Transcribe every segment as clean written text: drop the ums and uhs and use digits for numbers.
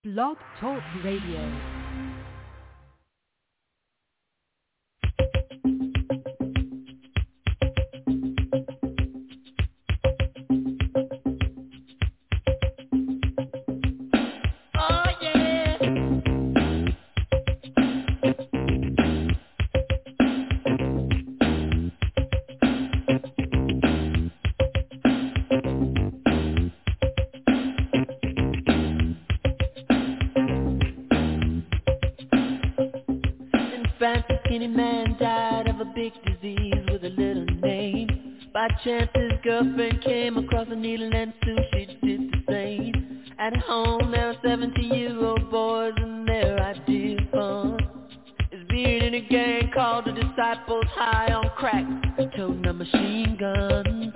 Blog Talk Radio. Chance his girlfriend came across a needle and soon she did the same. At home there are 70-year-old boys and their idea of fun is being in a gang called the Disciples, high on crack, toting a machine gun.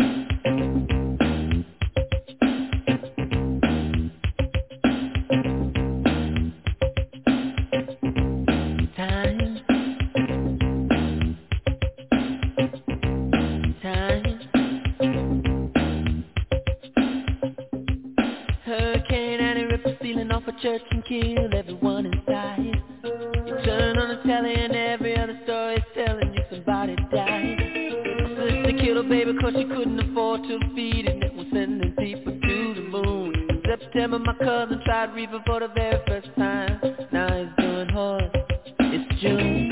Church and kill everyone inside. You turn on the telly and every other story is telling you somebody died. Sister killed her baby cause she couldn't afford to feed it, and was sending people to the moon. In September my cousin tried reefer for the very first time. Now he's doing hard. It's June.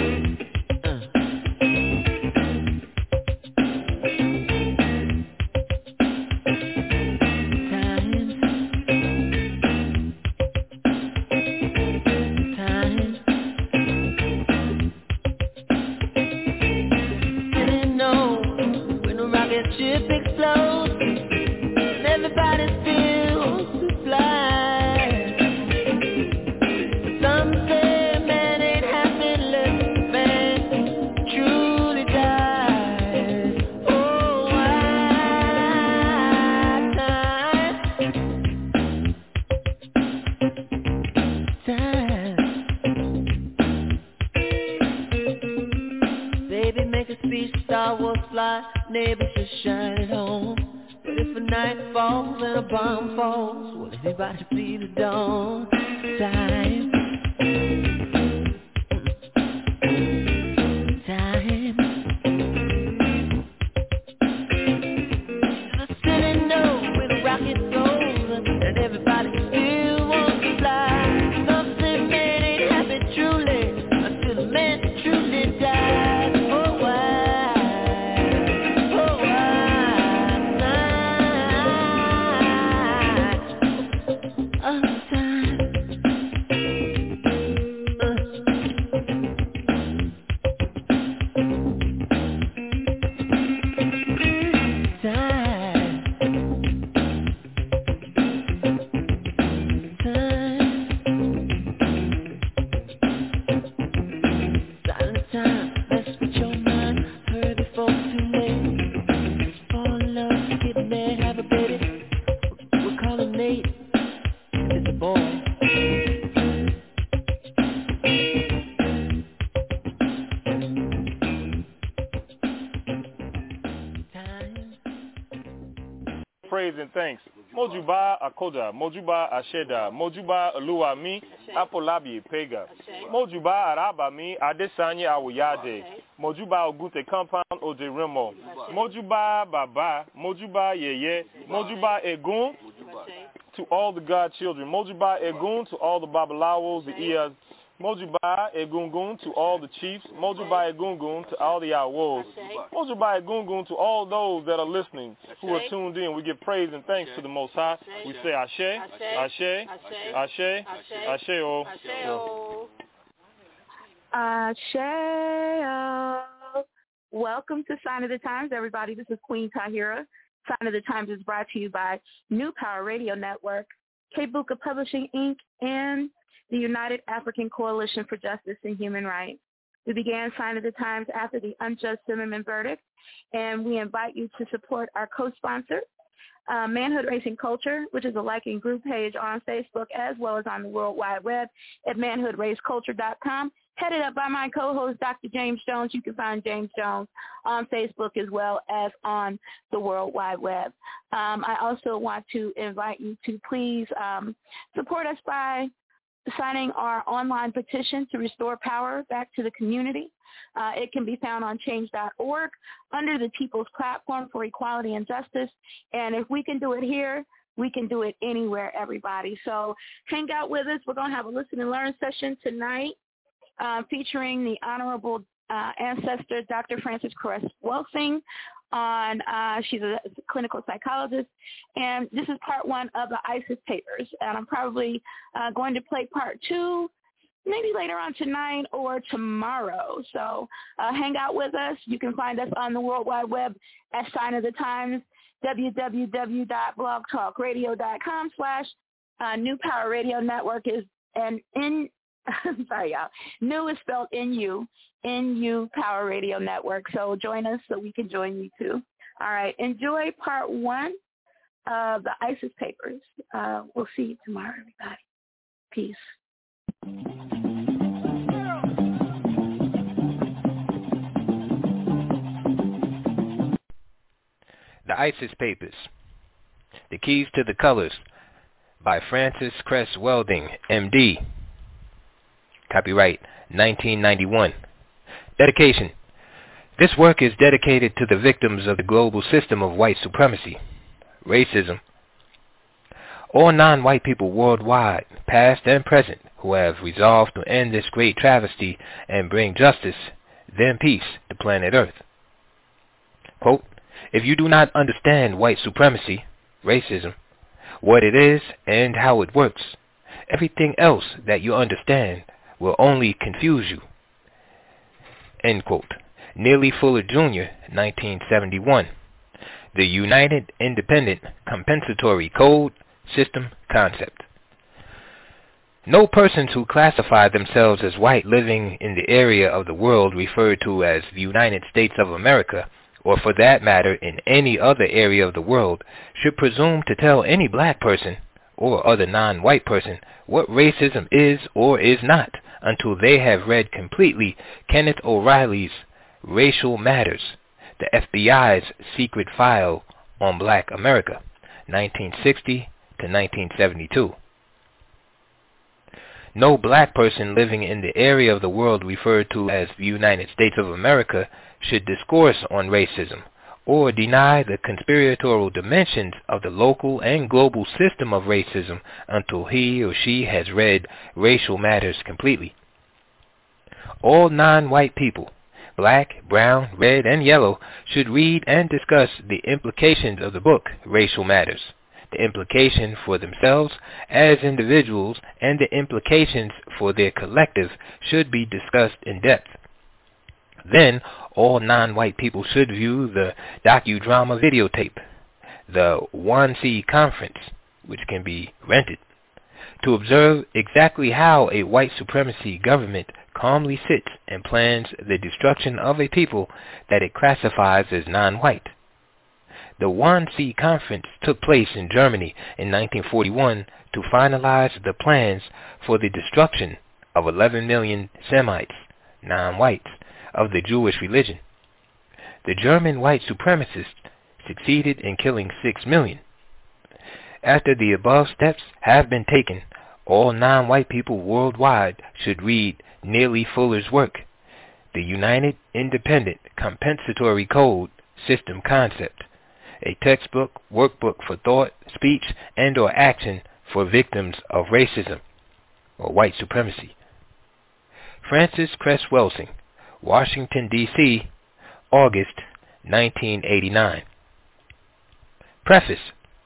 Neighbors just shine at home. But if a night falls and a bomb falls, will anybody see the dawn? Time. Time. The silly note where the rocket goes and everybody still wants to fly. Something man ain't happy truly until the man truly dies. Oh, why? Praise and thanks. Mojuba Akoda, Mojuba Asheda, Mojuba Alua Mi, Apolabi Pega. Mojuba Araba Mi, Adesanya Awuyade. Mojuba Ogute Compound Ode Remo. Mojuba Baba, Mojuba Yeye, Mojuba Egun to all the God children. Mojuba Egun to all the Babalawos, the Iyas. Mojuba Egungun to all the chiefs. Mojuba Egungun to all the Awos. Mojuba Egungun to all those that are listening, who are tuned in. We give praise and thanks to the Most High. We say Ashe, Ashe, Ashe, Ashe, oh. Ashe. Welcome to Sign of the Times, everybody. This is Queen Tahira. Sign of the Times is brought to you by New Power Radio Network, K-Buka Publishing, Inc., and the United African Coalition for Justice and Human Rights. We began Sign of the Times after the unjust Zimmerman verdict, and we invite you to support our co-sponsor, Manhood Racing Culture, which is a liking group page on Facebook as well as on the World Wide Web at manhoodraceculture.com, headed up by my co-host, Dr. James Jones. You can find James Jones on Facebook as well as on the World Wide Web. I also want to invite you to please support us by signing our online petition to restore power back to the community. It can be found on change.org under the People's Platform for Equality and Justice. And if we can do it here, we can do it anywhere, everybody. So hang out with us. We're going to have a listen and learn session tonight featuring the Honorable Ancestor Dr. Frances Cress Welsing. She's a clinical psychologist, and this is part one of the ISIS papers. And I'm probably going to play part two maybe later on tonight or tomorrow. So hang out with us. You can find us on the World Wide Web at Sign of the Times, www.blogtalkradio.com/New Power Radio Network is and in sorry y'all. New is spelled N-U Power Radio Network. So join us so we can join you too. All right. Enjoy part one of the ISIS papers. We'll see you tomorrow, everybody. Peace. The ISIS Papers, The Keys to the Colors, by Frances Cress Welsing, M.D. Copyright 1991. Dedication. This work is dedicated to the victims of the global system of white supremacy, racism. All non-white people worldwide, past and present, who have resolved to end this great travesty and bring justice, then peace, to planet Earth. Quote, if you do not understand white supremacy, racism, what it is and how it works, everything else that you understand will only confuse you. End quote. Neely Fuller, Jr., 1971. The United Independent Compensatory Code System Concept. No persons who classify themselves as white living in the area of the world referred to as the United States of America, or for that matter in any other area of the world, should presume to tell any black person or other non-white person what racism is or is not until they have read completely Kenneth O'Reilly's Racial Matters, the FBI's secret file on Black America, 1960 to 1972. No black person living in the area of the world referred to as the United States of America should discourse on racism or deny the conspiratorial dimensions of the local and global system of racism until he or she has read Racial Matters completely. All non-white people, black, brown, red, and yellow, should read and discuss the implications of the book Racial Matters, the implication for themselves as individuals and the implications for their collective should be discussed in depth. Then, all non-white people should view the docudrama videotape, the Wannsee Conference, which can be rented, to observe exactly how a white supremacy government calmly sits and plans the destruction of a people that it classifies as non-white. The Wannsee Conference took place in Germany in 1941 to finalize the plans for the destruction of 11 million Semites, non-whites, of the Jewish religion. The German white supremacists succeeded in killing 6 million. After the above steps have been taken, all non-white people worldwide should read Neely Fuller's work, The United Independent Compensatory Code System Concept, a textbook, workbook for thought, speech, and or action for victims of racism or white supremacy. Frances Cress Welsing, Washington, D.C., August 1989. Preface.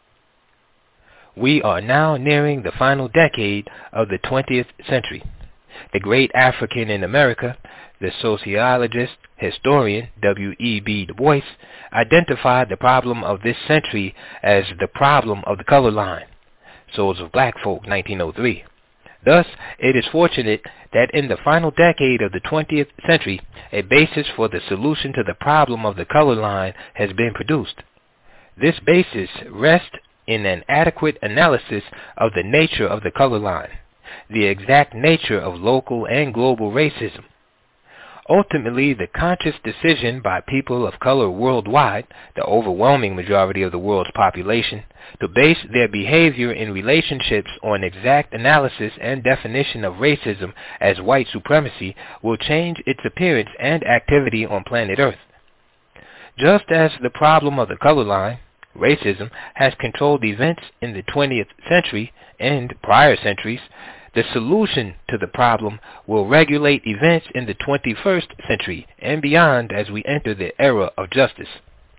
We are now nearing the final decade of the 20th century. The great African in America, the sociologist, historian W.E.B. Du Bois, identified the problem of this century as the problem of the color line, Souls of Black Folk, 1903. Thus, it is fortunate that in the final decade of the 20th century, a basis for the solution to the problem of the color line has been produced. This basis rests in an adequate analysis of the nature of the color line, the exact nature of local and global racism. Ultimately, the conscious decision by people of color worldwide, the overwhelming majority of the world's population, to base their behavior in relationships on exact analysis and definition of racism as white supremacy will change its appearance and activity on planet Earth. Just as the problem of the color line, racism, has controlled events in the 20th century and prior centuries, the solution to the problem will regulate events in the 21st century and beyond as we enter the era of justice.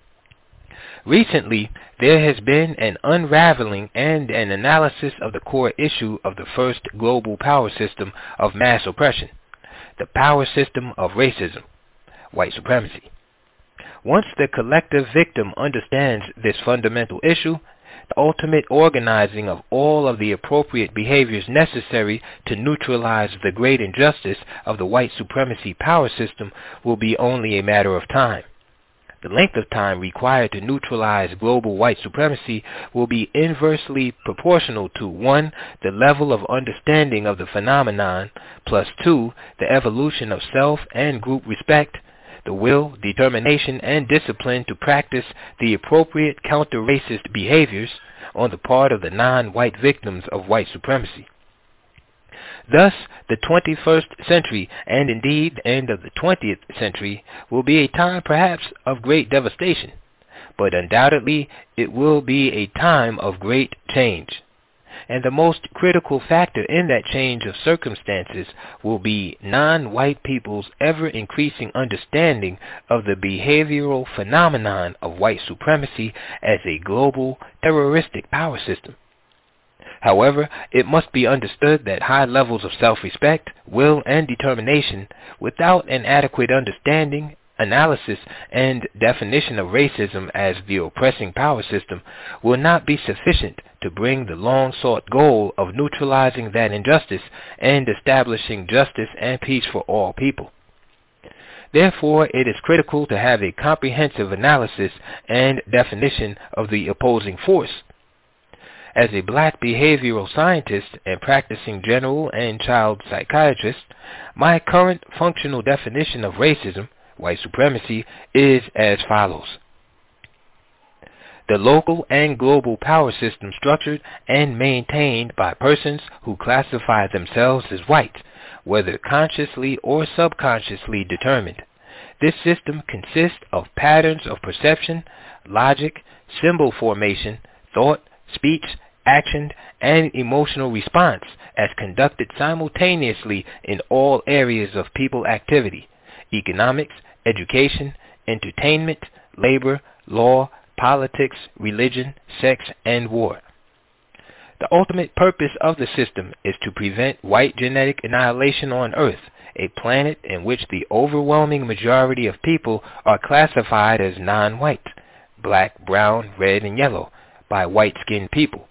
Recently, there has been an unraveling and an analysis of the core issue of the first global power system of mass oppression, the power system of racism, white supremacy. Once the collective victim understands this fundamental issue, the ultimate organizing of all of the appropriate behaviors necessary to neutralize the great injustice of the white supremacy power system will be only a matter of time. The length of time required to neutralize global white supremacy will be inversely proportional to 1. The level of understanding of the phenomenon, plus 2. The evolution of self and group respect, the will, determination, and discipline to practice the appropriate counter-racist behaviors on the part of the non-white victims of white supremacy. Thus, the 21st century, and indeed the end of the 20th century, will be a time perhaps of great devastation, but undoubtedly it will be a time of great change. And the most critical factor in that change of circumstances will be non-white people's ever-increasing understanding of the behavioral phenomenon of white supremacy as a global terroristic power system. However, it must be understood that high levels of self-respect, will, and determination, without an adequate understanding, analysis, and definition of racism as the oppressing power system, will not be sufficient to bring the long-sought goal of neutralizing that injustice and establishing justice and peace for all people. Therefore, it is critical to have a comprehensive analysis and definition of the opposing force. As a black behavioral scientist and practicing general and child psychiatrist, my current functional definition of racism, white supremacy, is as follows. The local and global power system structured and maintained by persons who classify themselves as white, whether consciously or subconsciously determined. This system consists of patterns of perception, logic, symbol formation, thought, speech, action, and emotional response as conducted simultaneously in all areas of people activity: economics, education, entertainment, labor, law, politics, religion, sex, and war. The ultimate purpose of the system is to prevent white genetic annihilation on Earth, a planet in which the overwhelming majority of people are classified as non-white, black, brown, red, and yellow, by white-skinned people.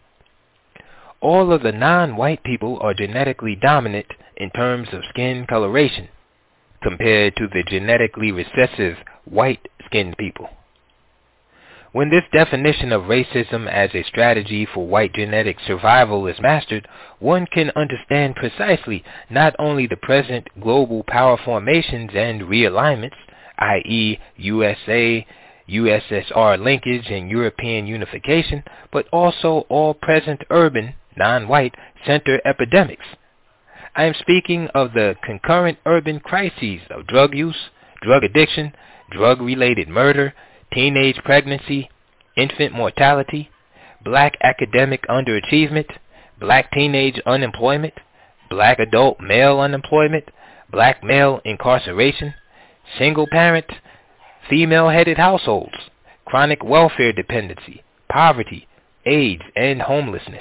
All of the non-white people are genetically dominant in terms of skin coloration, compared to the genetically recessive white-skinned people. When this definition of racism as a strategy for white genetic survival is mastered, one can understand precisely not only the present global power formations and realignments, i.e. USA, USSR linkage and European unification, but also all present urban, non-white, center epidemics. I am speaking of the concurrent urban crises of drug use, drug addiction, drug-related murder, teenage pregnancy, infant mortality, black academic underachievement, black teenage unemployment, black adult male unemployment, black male incarceration, single parent, female-headed households, chronic welfare dependency, poverty, AIDS, and homelessness.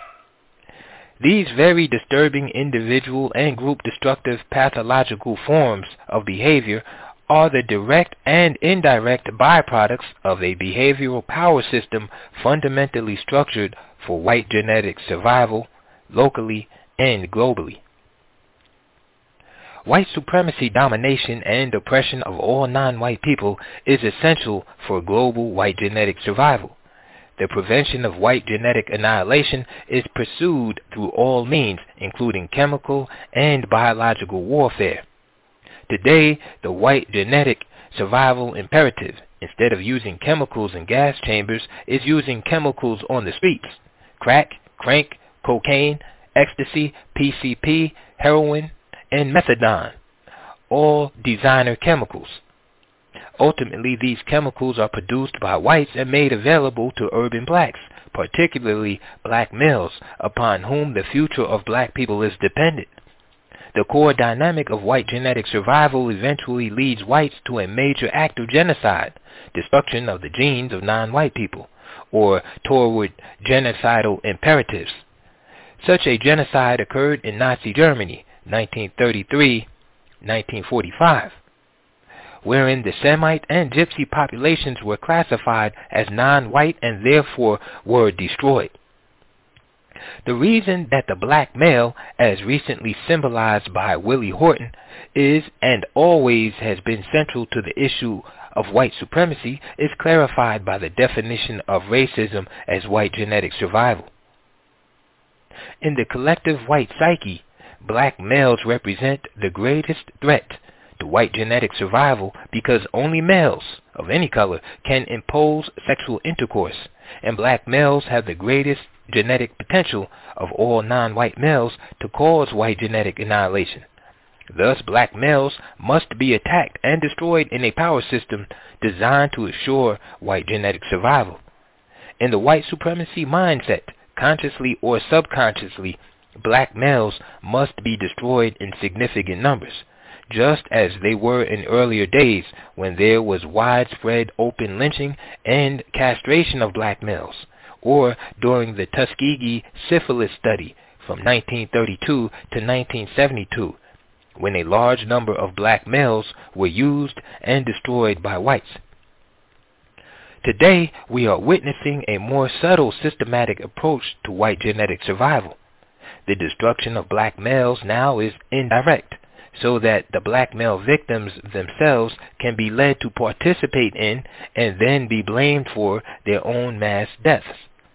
These very disturbing individual and group destructive pathological forms of behavior are the direct and indirect byproducts of a behavioral power system fundamentally structured for white genetic survival, locally and globally. White supremacy domination and oppression of all non-white people is essential for global white genetic survival. the prevention of white genetic annihilation is pursued through all means, including chemical and biological warfare. Today, the white genetic survival imperative, instead of using chemicals in gas chambers, is using chemicals on the streets: crack, crank, cocaine, ecstasy, PCP, heroin, and methadone, all designer chemicals. Ultimately, these chemicals are produced by whites and made available to urban blacks, particularly black males, upon whom the future of black people is dependent. The core dynamic of white genetic survival eventually leads whites to a major act of genocide, destruction of the genes of non-white people, or toward genocidal imperatives. Such a genocide occurred in Nazi Germany, 1933-1945, wherein the Semite and Gypsy populations were classified as non-white and therefore were destroyed. The reason that the black male, as recently symbolized by Willie Horton, is and always has been central to the issue of white supremacy is clarified by the definition of racism as white genetic survival. In the collective white psyche, black males represent the greatest threat to white genetic survival because only males of any color can impose sexual intercourse, and black males have the greatest genetic potential of all non-white males to cause white genetic annihilation. Thus, black males must be attacked and destroyed in a power system designed to assure white genetic survival. In the white supremacy mindset, consciously or subconsciously, black males must be destroyed in significant numbers, just as they were in earlier days when there was widespread open lynching and castration of black males, or during the Tuskegee syphilis study from 1932 to 1972, when a large number of black males were used and destroyed by whites. Today, we are witnessing a more subtle systematic approach to white genetic survival. The destruction of black males now is indirect, so that the black male victims themselves can be led to participate in and then be blamed for their own mass deaths.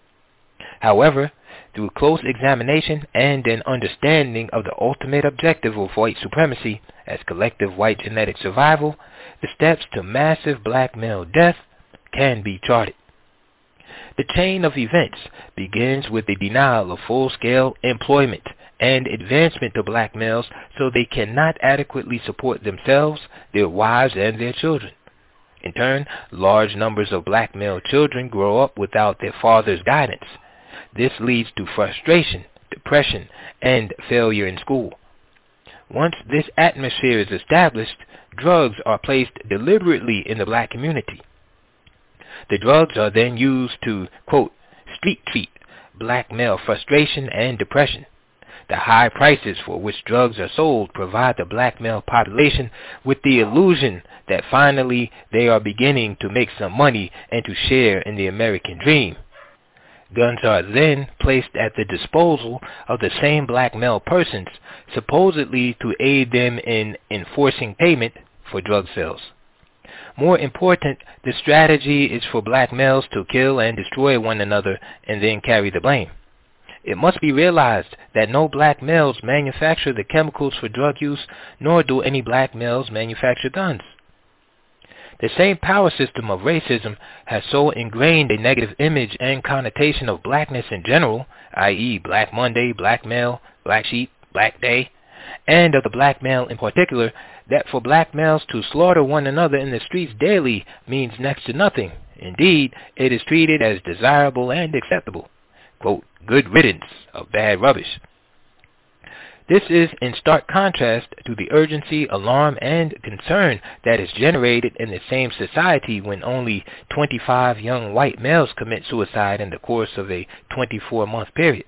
However, through close examination and an understanding of the ultimate objective of white supremacy as collective white genetic survival, the steps to massive black male death can be charted. The chain of events begins with the denial of full-scale employment and advancement to black males so they cannot adequately support themselves, their wives, and their children. In turn, large numbers of black male children grow up without their father's guidance. This leads to frustration, depression, and failure in school. Once this atmosphere is established, drugs are placed deliberately in the black community. The drugs are then used to, quote, street treat black male frustration and depression. The high prices for which drugs are sold provide the black male population with the illusion that finally they are beginning to make some money and to share in the American dream. Guns are then placed at the disposal of the same black male persons, supposedly to aid them in enforcing payment for drug sales. More important, the strategy is for black males to kill and destroy one another and then carry the blame. It must be realized that no black males manufacture the chemicals for drug use, nor do any black males manufacture guns. The same power system of racism has so ingrained a negative image and connotation of blackness in general, i.e. Black Monday, black male, black sheep, black day, and of the black male in particular, that for black males to slaughter one another in the streets daily means next to nothing. Indeed, it is treated as desirable and acceptable. Quote, good riddance of bad rubbish. This is in stark contrast to the urgency, alarm, and concern that is generated in the same society when only 25 young white males commit suicide in the course of a 24-month period.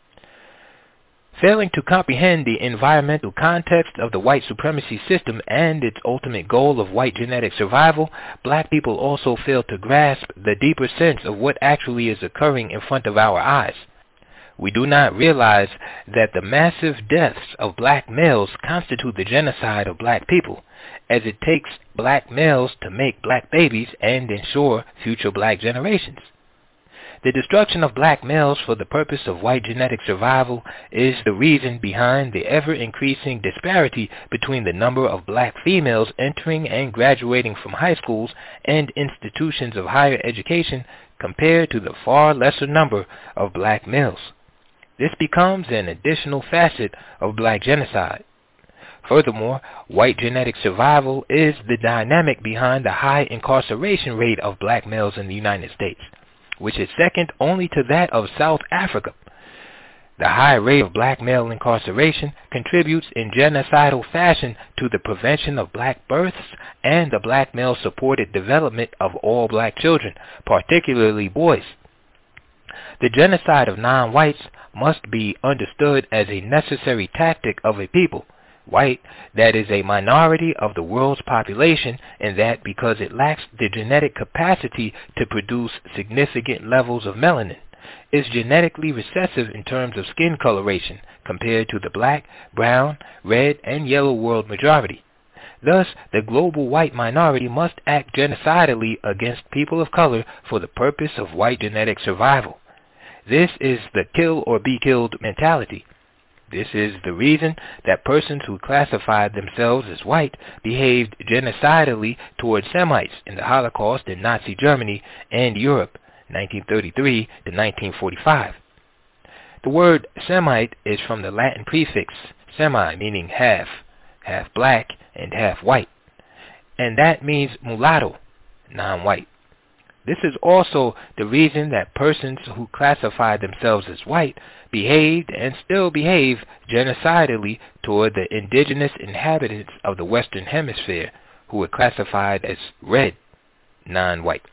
Failing to comprehend the environmental context of the white supremacy system and its ultimate goal of white genetic survival, black people also fail to grasp the deeper sense of what actually is occurring in front of our eyes. We do not realize that the massive deaths of black males constitute the genocide of black people, as it takes black males to make black babies and ensure future black generations. The destruction of black males for the purpose of white genetic survival is the reason behind the ever-increasing disparity between the number of black females entering and graduating from high schools and institutions of higher education compared to the far lesser number of black males. This becomes an additional facet of black genocide. Furthermore, white genetic survival is the dynamic behind the high incarceration rate of black males in the United States, which is second only to that of South Africa. The high rate of black male incarceration contributes in genocidal fashion to the prevention of black births and the black male-supported development of all black children, particularly boys. The genocide of non-whites must be understood as a necessary tactic of a people, white, that is a minority of the world's population, and that because it lacks the genetic capacity to produce significant levels of melanin, is genetically recessive in terms of skin coloration compared to the black, brown, red, and yellow world majority. Thus, the global white minority must act genocidally against people of color for the purpose of white genetic survival. This is the kill or be killed mentality. This is the reason that persons who classified themselves as white behaved genocidally toward Semites in the Holocaust in Nazi Germany and Europe, 1933 to 1945. The word Semite is from the Latin prefix semi, meaning half black and half white, and that means mulatto, non-white. This is also the reason that persons who classified themselves as white behaved and still behave genocidally toward the indigenous inhabitants of the Western Hemisphere who were classified as red, non-white.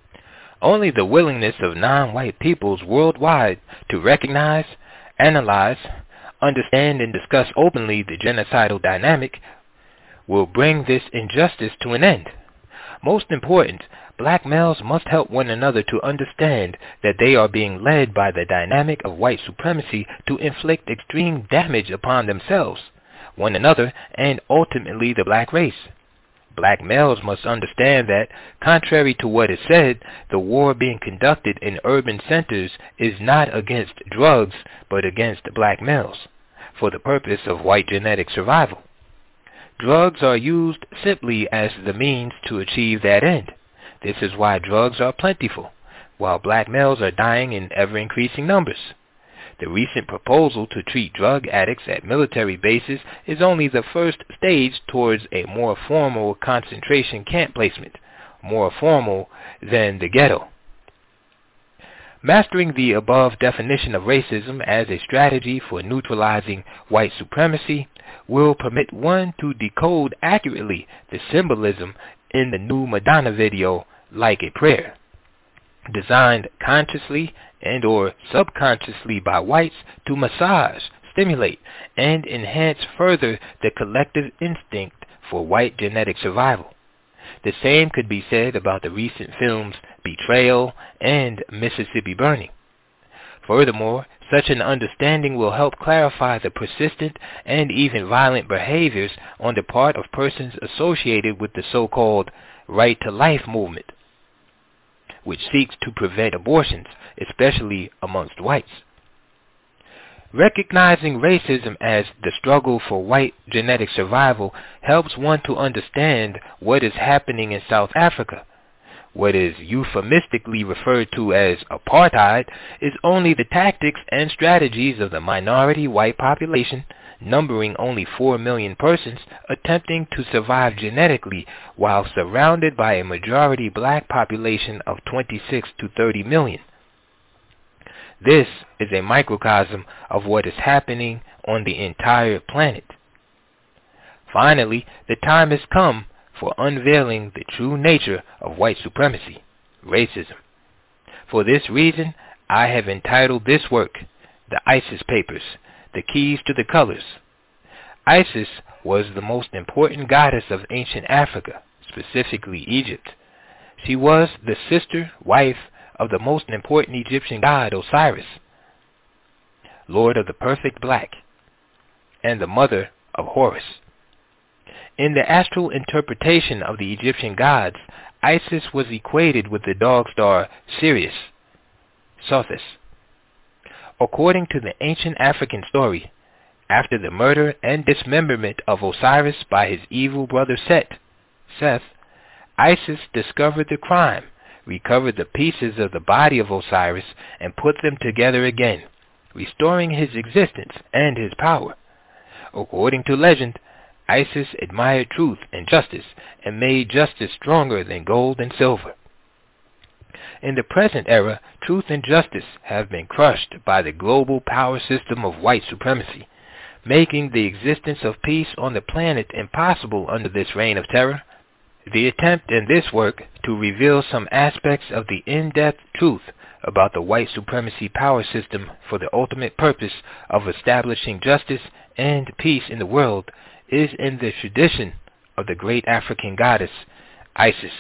Only the willingness of non-white peoples worldwide to recognize, analyze, understand, and discuss openly the genocidal dynamic will bring this injustice to an end. Most important, black males must help one another to understand that they are being led by the dynamic of white supremacy to inflict extreme damage upon themselves, one another, and ultimately the black race. Black males must understand that, contrary to what is said, the war being conducted in urban centers is not against drugs, but against black males, for the purpose of white genetic survival. Drugs are used simply as the means to achieve that end. This is why drugs are plentiful, while black males are dying in ever-increasing numbers. The recent proposal to treat drug addicts at military bases is only the first stage towards a more formal concentration camp placement, more formal than the ghetto. Mastering the above definition of racism as a strategy for neutralizing white supremacy will permit one to decode accurately the symbolism in the new Madonna video, Like a Prayer, designed consciously and or subconsciously by whites to massage, stimulate, and enhance further the collective instinct for white genetic survival. The same could be said about the recent films Betrayal and Mississippi Burning. Furthermore, such an understanding will help clarify the persistent and even violent behaviors on the part of persons associated with the so-called right to life movement, which seeks to prevent abortions, especially amongst whites. Recognizing racism as the struggle for white genetic survival helps one to understand what is happening in South Africa. What is euphemistically referred to as apartheid is only the tactics and strategies of the minority white population, numbering only 4 million persons, attempting to survive genetically while surrounded by a majority black population of 26 to 30 million. This is a microcosm of what is happening on the entire planet. Finally, the time has come for unveiling the true nature of white supremacy, racism. For this reason, I have entitled this work, The Isis Papers, The Keys to the Colors. Isis was the most important goddess of ancient Africa, specifically Egypt. She was the sister, wife, of the most important Egyptian god Osiris, Lord of the Perfect Black, and the mother of Horus. In the astral interpretation of the Egyptian gods, Isis was equated with the dog star Sirius. Sothis. According to the ancient African story, after the murder and dismemberment of Osiris by his evil brother Seth, Isis discovered the crime, recovered the pieces of the body of Osiris, and put them together again, restoring his existence and his power. According to legend, Isis admired truth and justice and made justice stronger than gold and silver. In the present era, truth and justice have been crushed by the global power system of white supremacy, making the existence of peace on the planet impossible under this reign of terror. The attempt in this work to reveal some aspects of the in-depth truth about the white supremacy power system for the ultimate purpose of establishing justice and peace in the world is in the tradition of the great African goddess, Isis.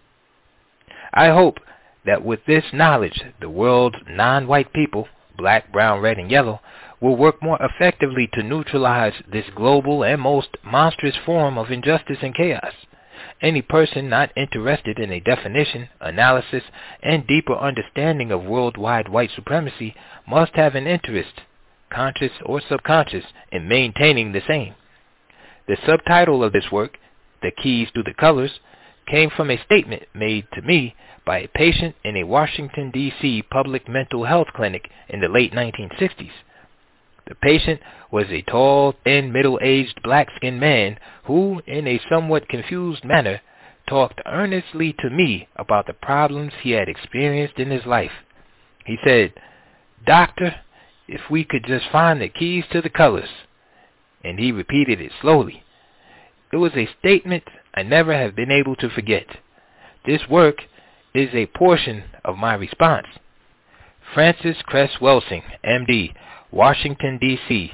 I hope that with this knowledge, the world's non-white people, black, brown, red, and yellow, will work more effectively to neutralize this global and most monstrous form of injustice and chaos. Any person not interested in a definition, analysis, and deeper understanding of worldwide white supremacy must have an interest, conscious or subconscious, in maintaining the same. The subtitle of this work, The Keys to the Colors, came from a statement made to me by a patient in a Washington, D.C. public mental health clinic in the late 1960s. The patient was a tall, thin, middle-aged, black-skinned man who, in a somewhat confused manner, talked earnestly to me about the problems he had experienced in his life. He said, "Doctor, if we could just find the keys to the colors," and he repeated it slowly. It was a statement I never have been able to forget. This work is a portion of my response. Francis Cress Welsing, M.D., Washington, D.C.,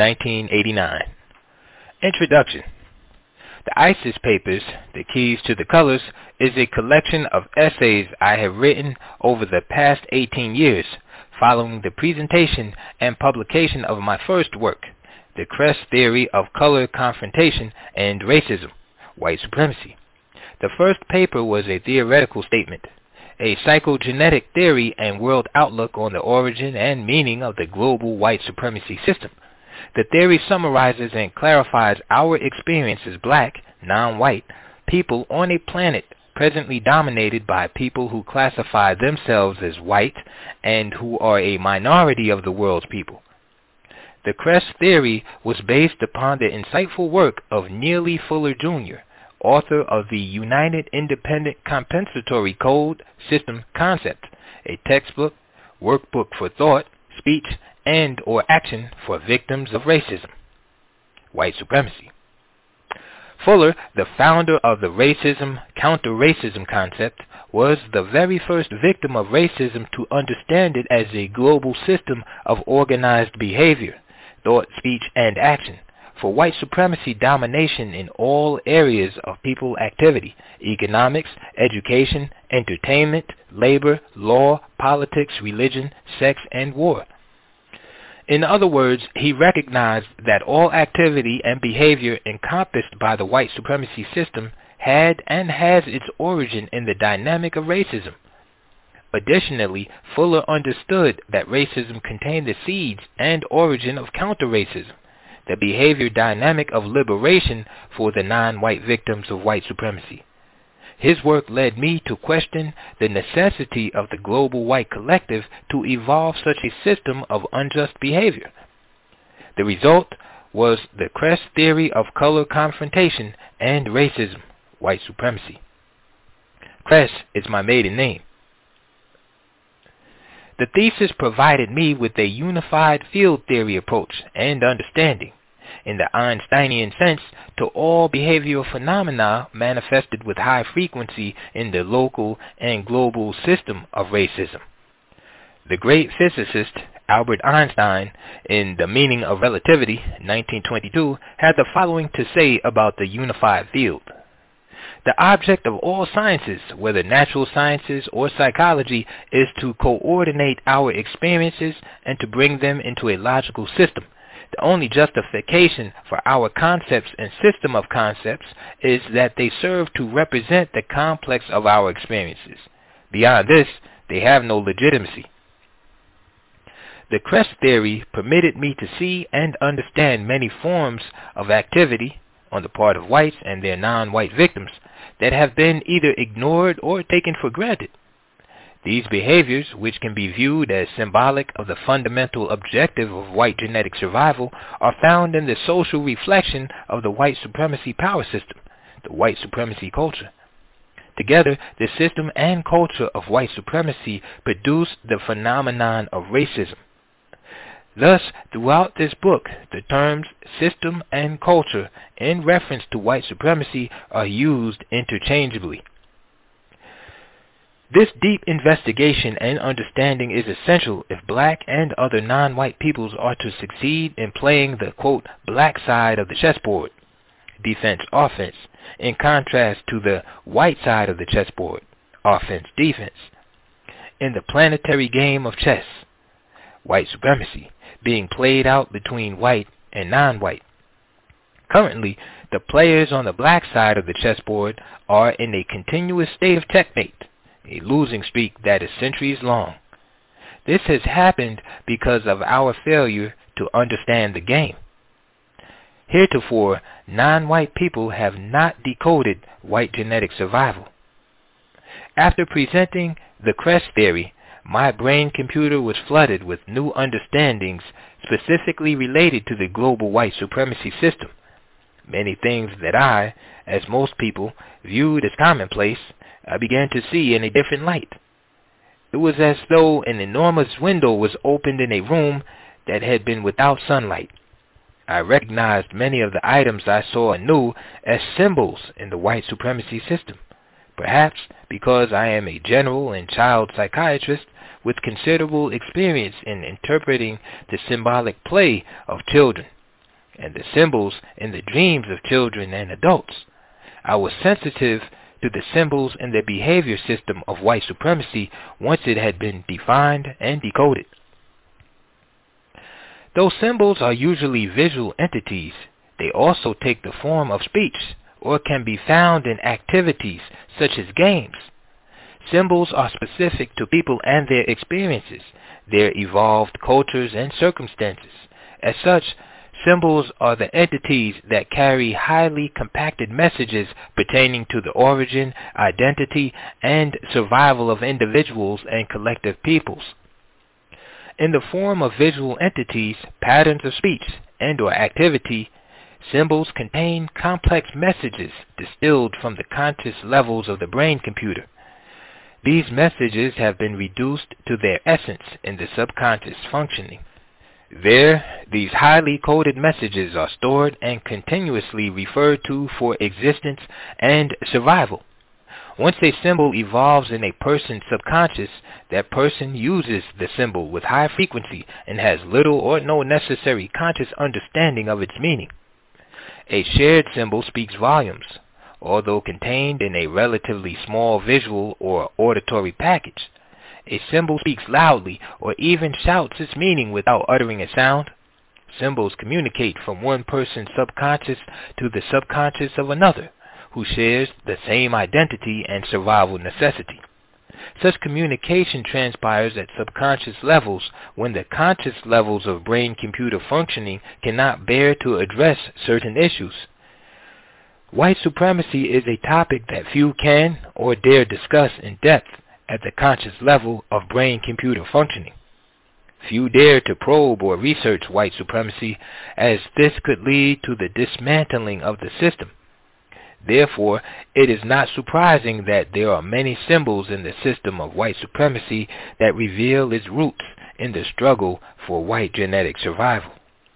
1989. Introduction. The Isis Papers, The Keys to the Colors, is a collection of essays I have written over the past 18 years, following the presentation and publication of my first work, The Cress Theory of Color Confrontation and Racism, White Supremacy. The first paper was a theoretical statement, a psychogenetic theory and world outlook on the origin and meaning of the global white supremacy system. The theory summarizes and clarifies our experience as black, non-white people on a planet presently dominated by people who classify themselves as white and who are a minority of the world's people. The Cress theory was based upon the insightful work of Neely Fuller, Jr., author of the United Independent Compensatory Code System Concept, a textbook, workbook for thought, speech, and or action for victims of racism, white supremacy. Fuller, the founder of the racism, counter-racism concept, was the very first victim of racism to understand it as a global system of organized behavior, thought, speech, and action, for white supremacy domination in all areas of people activity, economics, education, entertainment, labor, law, politics, religion, sex, and war. In other words, he recognized that all activity and behavior encompassed by the white supremacy system had and has its origin in the dynamic of racism. Additionally, Fuller understood that racism contained the seeds and origin of counter-racism, the behavior dynamic of liberation for the non-white victims of white supremacy. His work led me to question the necessity of the global white collective to evolve such a system of unjust behavior. The result was the Cress theory of color confrontation and racism, white supremacy. Cress is my maiden name. The thesis provided me with a unified field theory approach and understanding, in the Einsteinian sense, to all behavioral phenomena manifested with high frequency in the local and global system of racism. The great physicist Albert Einstein, in The Meaning of Relativity, 1922, had the following to say about the unified field. The object of all sciences, whether natural sciences or psychology, is to coordinate our experiences and to bring them into a logical system. The only justification for our concepts and system of concepts is that they serve to represent the complex of our experiences. Beyond this, they have no legitimacy. The crest theory permitted me to see and understand many forms of activity on the part of whites and their non-white victims that have been either ignored or taken for granted. These behaviors, which can be viewed as symbolic of the fundamental objective of white genetic survival, are found in the social reflection of the white supremacy power system, the white supremacy culture. Together, the system and culture of white supremacy produce the phenomenon of racism. Thus, throughout this book, the terms system and culture in reference to white supremacy are used interchangeably. This deep investigation and understanding is essential if black and other non-white peoples are to succeed in playing the, quote, black side of the chessboard, defense-offense, in contrast to the white side of the chessboard, offense-defense. In the planetary game of chess, white supremacy being played out between white and non-white. Currently, the players on the black side of the chessboard are in a continuous state of checkmate, a losing streak that is centuries long. This has happened because of our failure to understand the game. Heretofore, non-white people have not decoded white genetic survival. After presenting the crest theory, my brain computer was flooded with new understandings specifically related to the global white supremacy system. Many things that I, as most people, viewed as commonplace, I began to see in a different light. It was as though an enormous window was opened in a room that had been without sunlight. I recognized many of the items I saw anew as symbols in the white supremacy system, perhaps because I am a general and child psychiatrist with considerable experience in interpreting the symbolic play of children and the symbols in the dreams of children and adults. I was sensitive to the symbols in the behavior system of white supremacy once it had been defined and decoded. Though symbols are usually visual entities, they also take the form of speech or can be found in activities such as games. Symbols are specific to people and their experiences, their evolved cultures and circumstances. As such, symbols are the entities that carry highly compacted messages pertaining to the origin, identity, and survival of individuals and collective peoples. In the form of visual entities, patterns of speech, and/or activity, symbols contain complex messages distilled from the conscious levels of the brain computer. These messages have been reduced to their essence in the subconscious functioning. There, these highly coded messages are stored and continuously referred to for existence and survival. Once a symbol evolves in a person's subconscious, that person uses the symbol with high frequency and has little or no necessary conscious understanding of its meaning. A shared symbol speaks volumes, although contained in a relatively small visual or auditory package. A symbol speaks loudly or even shouts its meaning without uttering a sound. Symbols communicate from one person's subconscious to the subconscious of another, who shares the same identity and survival necessity. Such communication transpires at subconscious levels when the conscious levels of brain-computer functioning cannot bear to address certain issues. White supremacy is a topic that few can or dare discuss in depth at the conscious level of brain-computer functioning. Few dare to probe or research white supremacy, as this could lead to the dismantling of the system. Therefore, it is not surprising that there are many symbols in the system of white supremacy that reveal its roots in the struggle for white genetic survival.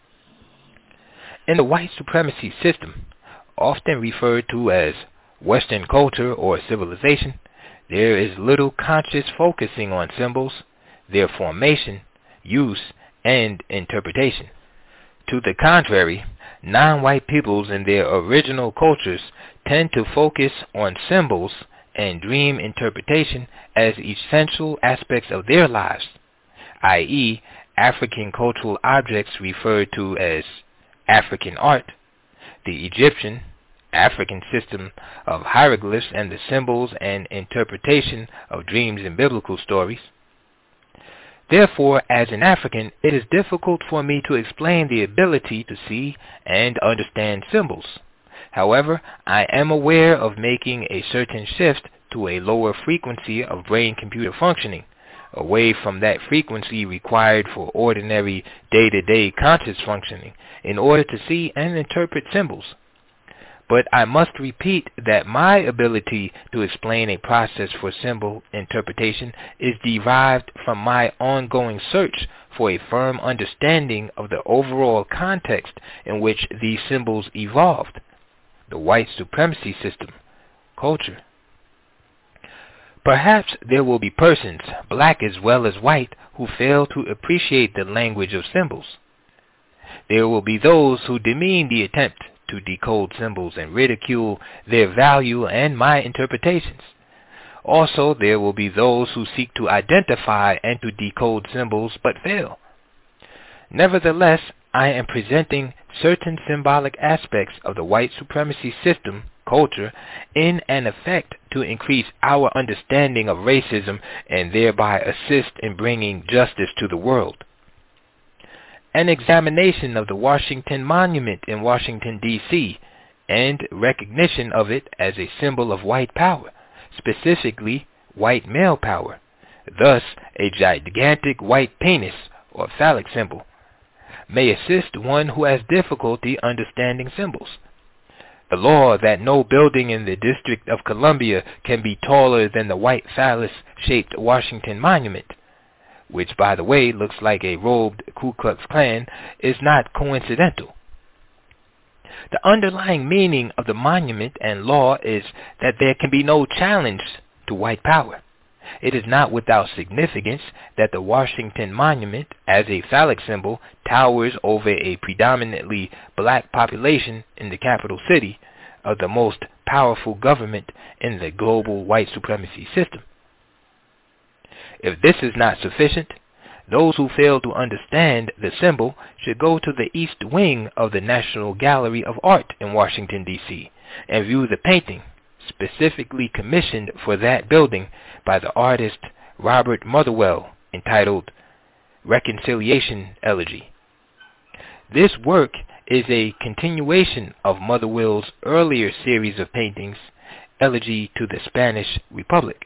In the white supremacy system, often referred to as Western culture or civilization, there is little conscious focusing on symbols, their formation, use, and interpretation. To the contrary, non-white peoples in their original cultures tend to focus on symbols and dream interpretation as essential aspects of their lives, i.e., African cultural objects referred to as African art, the Egyptian, African system of hieroglyphs and the symbols and interpretation of dreams in biblical stories. Therefore, as an African, it is difficult for me to explain the ability to see and understand symbols. However, I am aware of making a certain shift to a lower frequency of brain-computer functioning, away from that frequency required for ordinary day-to-day conscious functioning, in order to see and interpret symbols. But I must repeat that my ability to explain a process for symbol interpretation is derived from my ongoing search for a firm understanding of the overall context in which these symbols evolved, the white supremacy system, culture. Perhaps there will be persons, black as well as white, who fail to appreciate the language of symbols. There will be those who demean the attempt to decode symbols and ridicule their value and my interpretations. Also, there will be those who seek to identify and to decode symbols but fail. Nevertheless, I am presenting certain symbolic aspects of the white supremacy system, culture, in an effect to increase our understanding of racism and thereby assist in bringing justice to the world. An examination of the Washington Monument in Washington, D.C., and recognition of it as a symbol of white power, specifically white male power, thus a gigantic white penis or phallic symbol, may assist one who has difficulty understanding symbols. The law that no building in the District of Columbia can be taller than the white phallus-shaped Washington Monument, which, by the way, looks like a robed Ku Klux Klan, is not coincidental. The underlying meaning of the monument and law is that there can be no challenge to white power. It is not without significance that the Washington Monument, as a phallic symbol, towers over a predominantly black population in the capital city of the most powerful government in the global white supremacy system. If this is not sufficient, those who fail to understand the symbol should go to the East Wing of the National Gallery of Art in Washington, D.C., and view the painting specifically commissioned for that building by the artist Robert Motherwell, entitled Reconciliation Elegy. This work is a continuation of Motherwell's earlier series of paintings, Elegy to the Spanish Republic.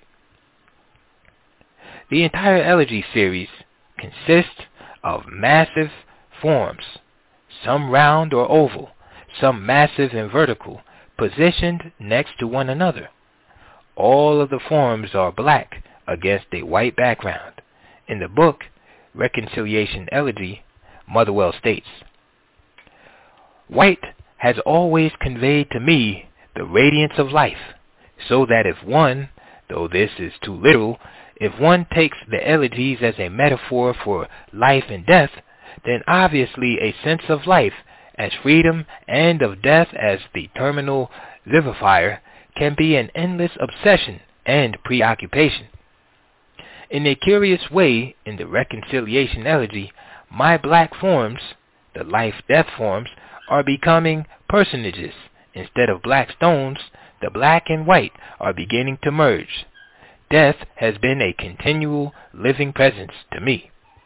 The entire elegy series consists of massive forms, some round or oval, some massive and vertical, positioned next to one another. All of the forms are black against a white background. In the book, Reconciliation Elegy, Motherwell states, "White has always conveyed to me the radiance of life, so that if one, though this is too literal, if one takes the elegies as a metaphor for life and death, then obviously a sense of life as freedom and of death as the terminal vivifier can be an endless obsession and preoccupation. In a curious way, in the Reconciliation Elegy, my black forms, the life-death forms, are becoming personages. Instead of black stones, the black and white are beginning to merge. Death has been a continual living presence to me."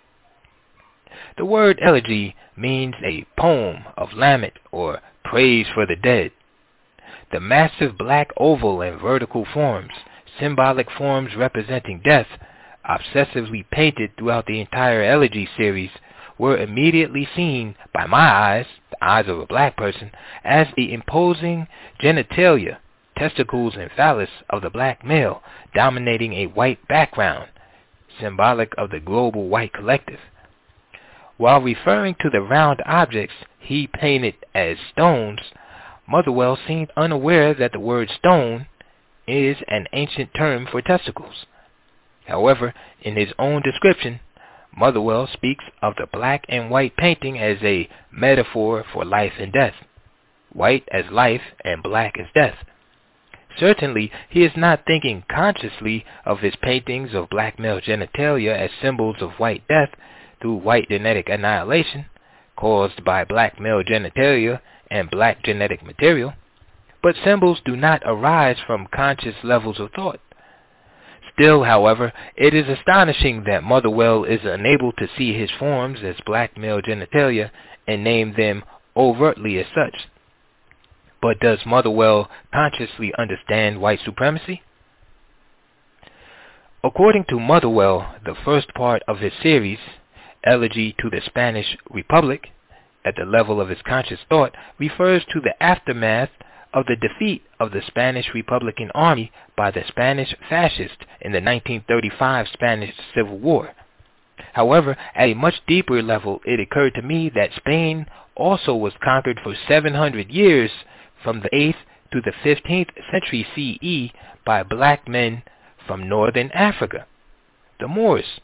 The word elegy means a poem of lament or praise for the dead. The massive black oval and vertical forms, symbolic forms representing death, obsessively painted throughout the entire elegy series, were immediately seen by my eyes, the eyes of a black person, as the imposing genitalia, testicles and phallus of the black male, dominating a white background, symbolic of the global white collective. While referring to the round objects he painted as stones, Motherwell seemed unaware that the word stone is an ancient term for testicles. However, in his own description, Motherwell speaks of the black and white painting as a metaphor for life and death, white as life and black as death. Certainly, he is not thinking consciously of his paintings of black male genitalia as symbols of white death through white genetic annihilation caused by black male genitalia and black genetic material, but symbols do not arise from conscious levels of thought. Still, however, it is astonishing that Motherwell is unable to see his forms as black male genitalia and name them overtly as such. But does Motherwell consciously understand white supremacy? According to Motherwell, the first part of his series, Elegy to the Spanish Republic, at the level of his conscious thought, refers to the aftermath of the defeat of the Spanish Republican Army by the Spanish fascists in the 1935 Spanish Civil War. However, at a much deeper level, it occurred to me that Spain also was conquered for 700 years from the 8th to the 15th century CE by black men from northern Africa, the Moors.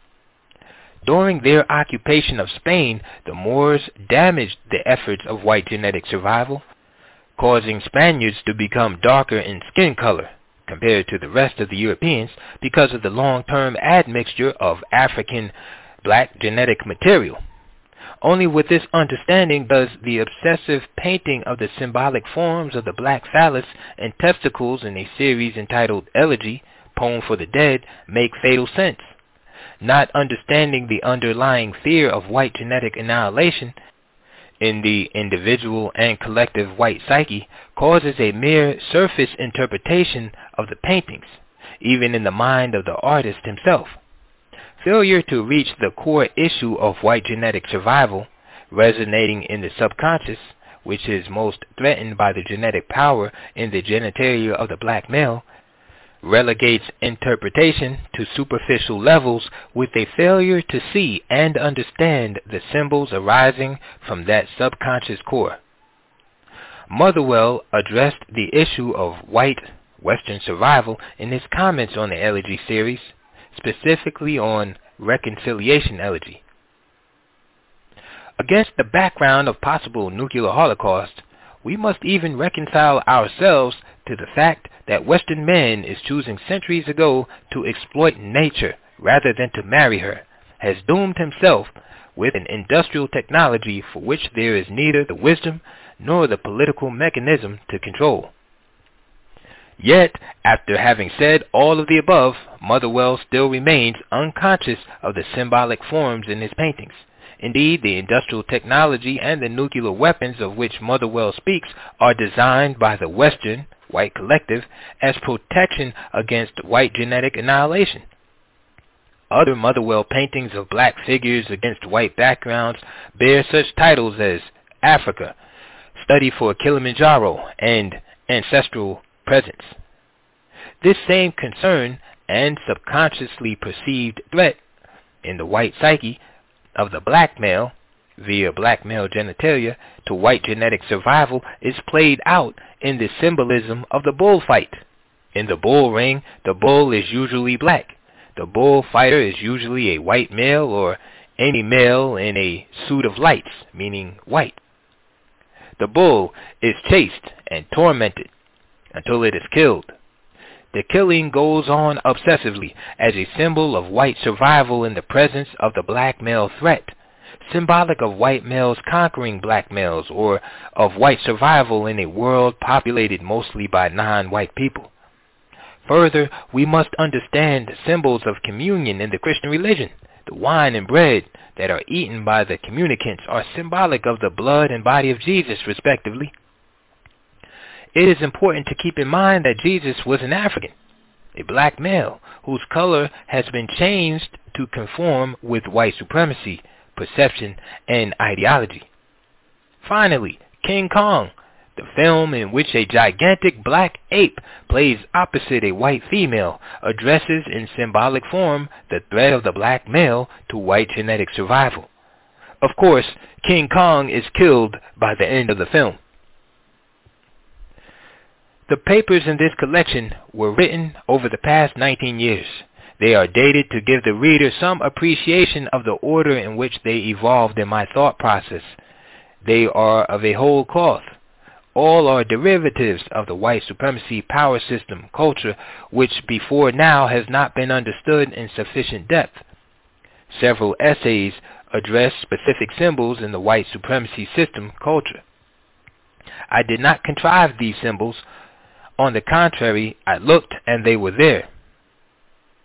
During their occupation of Spain, the Moors damaged the efforts of white genetic survival, causing Spaniards to become darker in skin color compared to the rest of the Europeans because of the long-term admixture of African black genetic material. Only with this understanding does the obsessive painting of the symbolic forms of the black phallus and testicles in a series entitled Elegy, Poem for the Dead, make fatal sense. Not understanding the underlying fear of white genetic annihilation in the individual and collective white psyche causes a mere surface interpretation of the paintings, even in the mind of the artist himself. Failure to reach the core issue of white genetic survival, resonating in the subconscious, which is most threatened by the genetic power in the genitalia of the black male, relegates interpretation to superficial levels with a failure to see and understand the symbols arising from that subconscious core. Motherwell addressed the issue of white Western survival in his comments on the Elegy series, specifically on Reconciliation Elegy. Against the background of possible nuclear holocaust, we must even reconcile ourselves to the fact that Western man is choosing centuries ago to exploit nature rather than to marry her, has doomed himself with an industrial technology for which there is neither the wisdom nor the political mechanism to control. Yet, after having said all of the above, Motherwell still remains unconscious of the symbolic forms in his paintings. Indeed, the industrial technology and the nuclear weapons of which Motherwell speaks are designed by the Western, white collective, as protection against white genetic annihilation. Other Motherwell paintings of black figures against white backgrounds bear such titles as Africa, Study for Kilimanjaro, and Ancestral Presence. This same concern and subconsciously perceived threat in the white psyche of the black male, via black male genitalia, to white genetic survival is played out in the symbolism of the bullfight. In the bull ring, the bull is usually black. The bullfighter is usually a white male or any male in a suit of lights, meaning white. The bull is chased and tormented until it is killed. The killing goes on obsessively as a symbol of white survival in the presence of the black male threat, symbolic of white males conquering black males, or of white survival in a world populated mostly by non-white people. Further, we must understand symbols of communion in the Christian religion. The wine and bread that are eaten by the communicants are symbolic of the blood and body of Jesus, respectively. It is important to keep in mind that Jesus was an African, a black male, whose color has been changed to conform with white supremacy, perception, and ideology. Finally, King Kong, the film in which a gigantic black ape plays opposite a white female, addresses in symbolic form the threat of the black male to white genetic survival. Of course, King Kong is killed by the end of the film. The papers in this collection were written over the past 19 years. They are dated to give the reader some appreciation of the order in which they evolved in my thought process. They are of a whole cloth. All are derivatives of the white supremacy power system culture, which before now has not been understood in sufficient depth. Several essays address specific symbols in the white supremacy system culture. I did not contrive these symbols. On the contrary, I looked and they were there.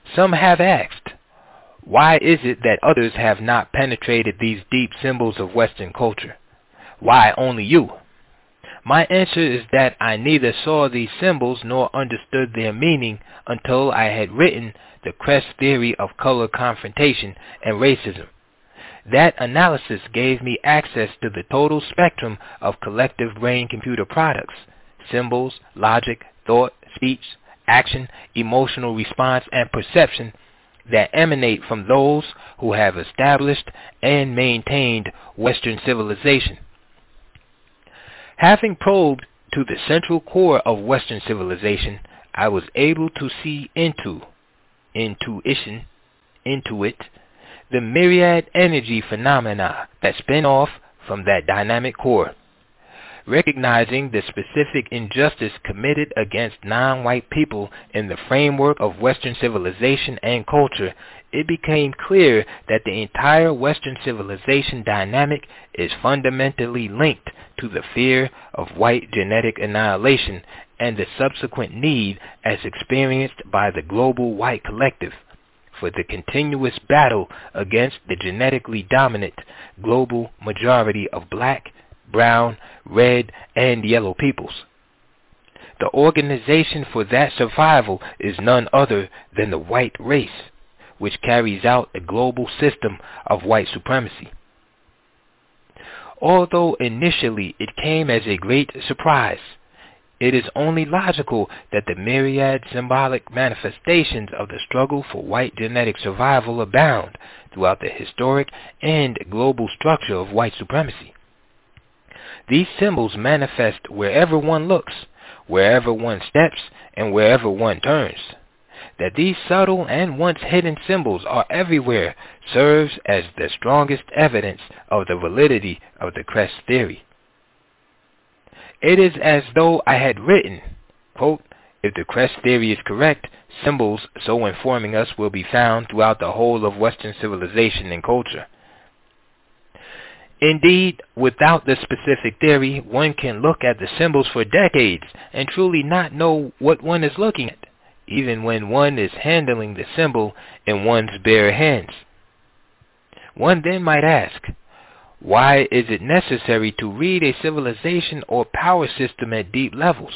Some have asked, why is it that others have not penetrated these deep symbols of Western culture? Why only you? My answer is that I neither saw these symbols nor understood their meaning until I had written the Kress theory of color confrontation and racism. That analysis gave me access to the total spectrum of collective brain-computer products, symbols, logic, thought, speech, action, emotional response, and perception that emanate from those who have established and maintained Western civilization. Having probed to the central core of Western civilization, I was able to see into it, the myriad energy phenomena that spin off from that dynamic core. Recognizing the specific injustice committed against non-white people in the framework of Western civilization and culture, it became clear that the entire Western civilization dynamic is fundamentally linked to the fear of white genetic annihilation and the subsequent need, as experienced by the global white collective, for the continuous battle against the genetically dominant global majority of black, brown, red, and yellow peoples. The organization for that survival is none other than the white race, which carries out a global system of white supremacy. Although initially it came as a great surprise, it is only logical that the myriad symbolic manifestations of the struggle for white genetic survival abound throughout the historic and global structure of white supremacy. These symbols manifest wherever one looks, wherever one steps, and wherever one turns. That these subtle and once hidden symbols are everywhere serves as the strongest evidence of the validity of the Kress theory. It is as though I had written, quote, if the Kress theory is correct, symbols so informing us will be found throughout the whole of Western civilization and culture. Indeed, without the specific theory, one can look at the symbols for decades and truly not know what one is looking at, even when one is handling the symbol in one's bare hands. One then might ask, why is it necessary to read a civilization or power system at deep levels?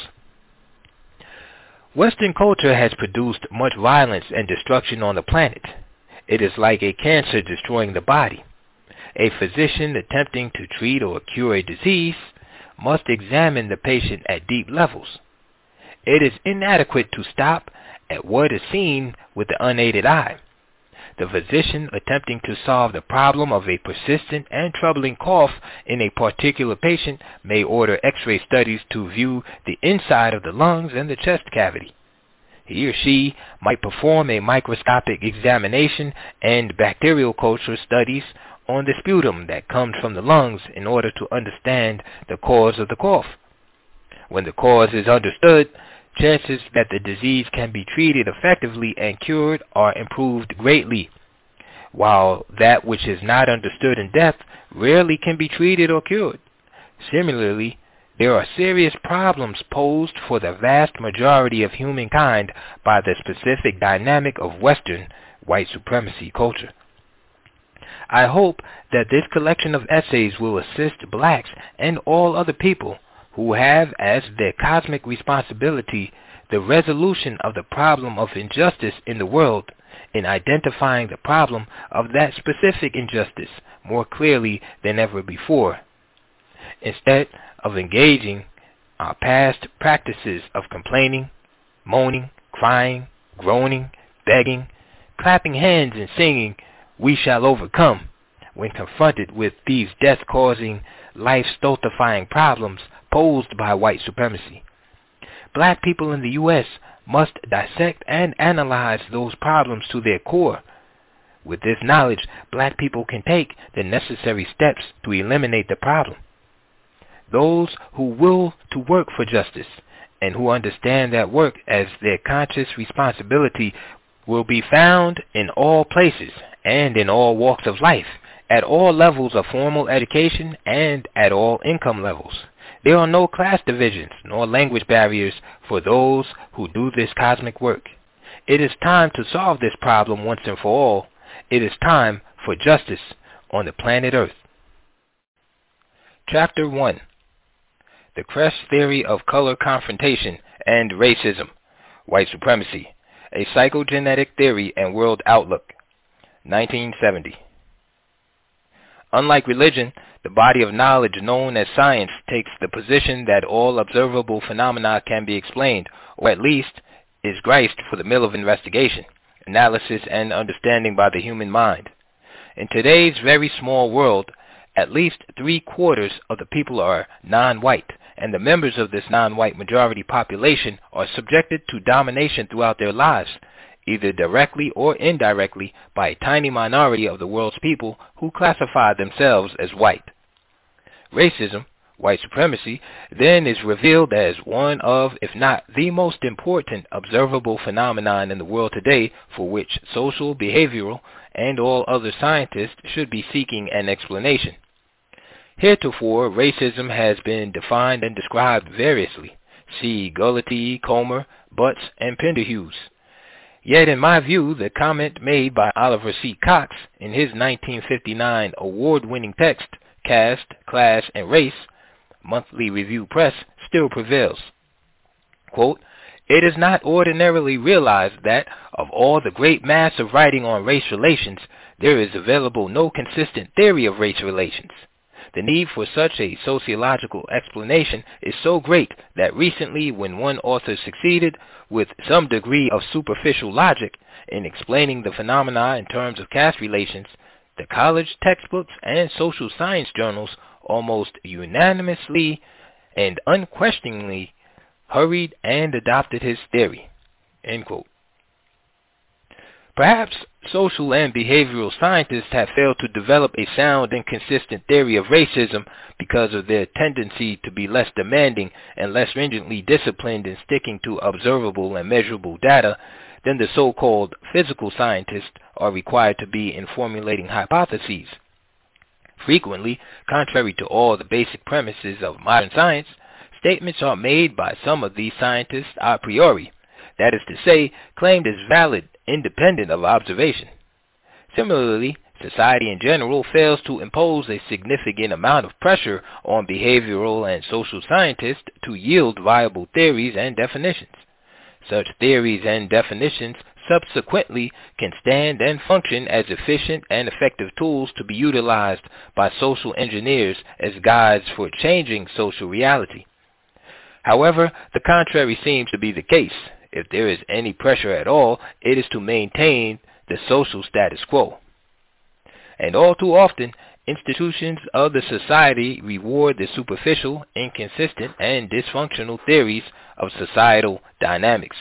Western culture has produced much violence and destruction on the planet. It is like a cancer destroying the body. A physician attempting to treat or cure a disease must examine the patient at deep levels. It is inadequate to stop at what is seen with the unaided eye. The physician attempting to solve the problem of a persistent and troubling cough in a particular patient may order X-ray studies to view the inside of the lungs and the chest cavity. He or she might perform a microscopic examination and bacterial culture studies on the sputum that comes from the lungs in order to understand the cause of the cough. When the cause is understood, chances that the disease can be treated effectively and cured are improved greatly, while that which is not understood in depth rarely can be treated or cured. Similarly, there are serious problems posed for the vast majority of humankind by the specific dynamic of Western white supremacy culture. I hope that this collection of essays will assist blacks and all other people who have as their cosmic responsibility the resolution of the problem of injustice in the world in identifying the problem of that specific injustice more clearly than ever before, instead of engaging our past practices of complaining, moaning, crying, groaning, begging, clapping hands and singing, "We shall overcome," when confronted with these death-causing, life-stultifying problems posed by white supremacy. Black people in the U.S. must dissect and analyze those problems to their core. With this knowledge, black people can take the necessary steps to eliminate the problem. Those who will to work for justice and who understand that work as their conscious responsibility will be found in all places and in all walks of life, at all levels of formal education and at all income levels. There are no class divisions nor language barriers for those who do this cosmic work. It is time to solve this problem once and for all. It is time for justice on the planet Earth. Chapter 1. The Kress Theory of Color Confrontation and Racism, White Supremacy, a Psychogenetic Theory and World Outlook, 1970. Unlike religion, the body of knowledge known as science takes the position that all observable phenomena can be explained, or at least is graced for the mill of investigation, analysis, and understanding by the human mind. In today's very small world, at least 3/4 of the people are non-white, and the members of this non-white majority population are subjected to domination throughout their lives, either directly or indirectly, by a tiny minority of the world's people who classify themselves as white. Racism, white supremacy, then is revealed as one of, if not the most important observable phenomenon in the world today, for which social, behavioral, and all other scientists should be seeking an explanation. Heretofore, racism has been defined and described variously. See Gullity, Comer, Butts, and Penderhughes. Yet, in my view, the comment made by Oliver C. Cox in his 1959 award-winning text, Caste, Class, and Race, Monthly Review Press, still prevails. Quote, "It is not ordinarily realized that, of all the great mass of writing on race relations, there is available no consistent theory of race relations. The need for such a sociological explanation is so great that recently, when one author succeeded, with some degree of superficial logic, in explaining the phenomena in terms of caste relations, the college textbooks and social science journals almost unanimously and unquestioningly hurried and adopted his theory." End quote. Perhaps social and behavioral scientists have failed to develop a sound and consistent theory of racism because of their tendency to be less demanding and less stringently disciplined in sticking to observable and measurable data than the so-called physical scientists are required to be in formulating hypotheses. Frequently, contrary to all the basic premises of modern science, statements are made by some of these scientists a priori, that is to say, claimed as valid independent of observation. Similarly, society in general fails to impose a significant amount of pressure on behavioral and social scientists to yield viable theories and definitions. Such theories and definitions subsequently can stand and function as efficient and effective tools to be utilized by social engineers as guides for changing social reality. However, the contrary seems to be the case. If there is any pressure at all, it is to maintain the social status quo. And all too often, institutions of the society reward the superficial, inconsistent, and dysfunctional theories of societal dynamics.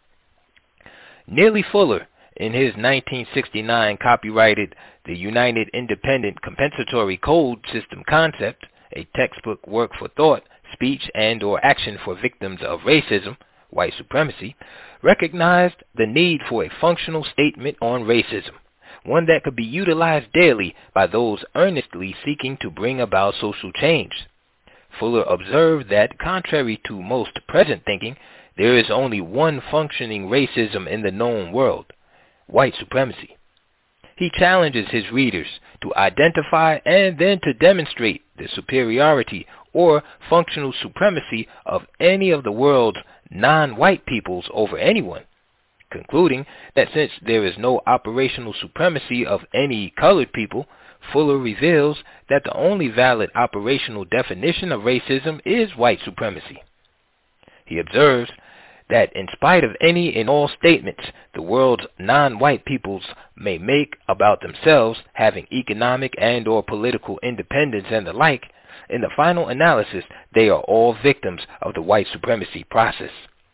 Neely Fuller, in his 1969 copyrighted The United Independent Compensatory Code System Concept, a textbook work for thought, speech, and or action for victims of racism, white supremacy, recognized the need for a functional statement on racism, one that could be utilized daily by those earnestly seeking to bring about social change. Fuller observed that, contrary to most present thinking, there is only one functioning racism in the known world, white supremacy. He challenges his readers to identify and then to demonstrate the superiority or functional supremacy of any of the world's non-white peoples over anyone, concluding that since there is no operational supremacy of any colored people, Fuller reveals that the only valid operational definition of racism is white supremacy. He observes that in spite of any and all statements the world's non-white peoples may make about themselves having economic and or political independence and the like, in the final analysis they are all victims of the white supremacy process.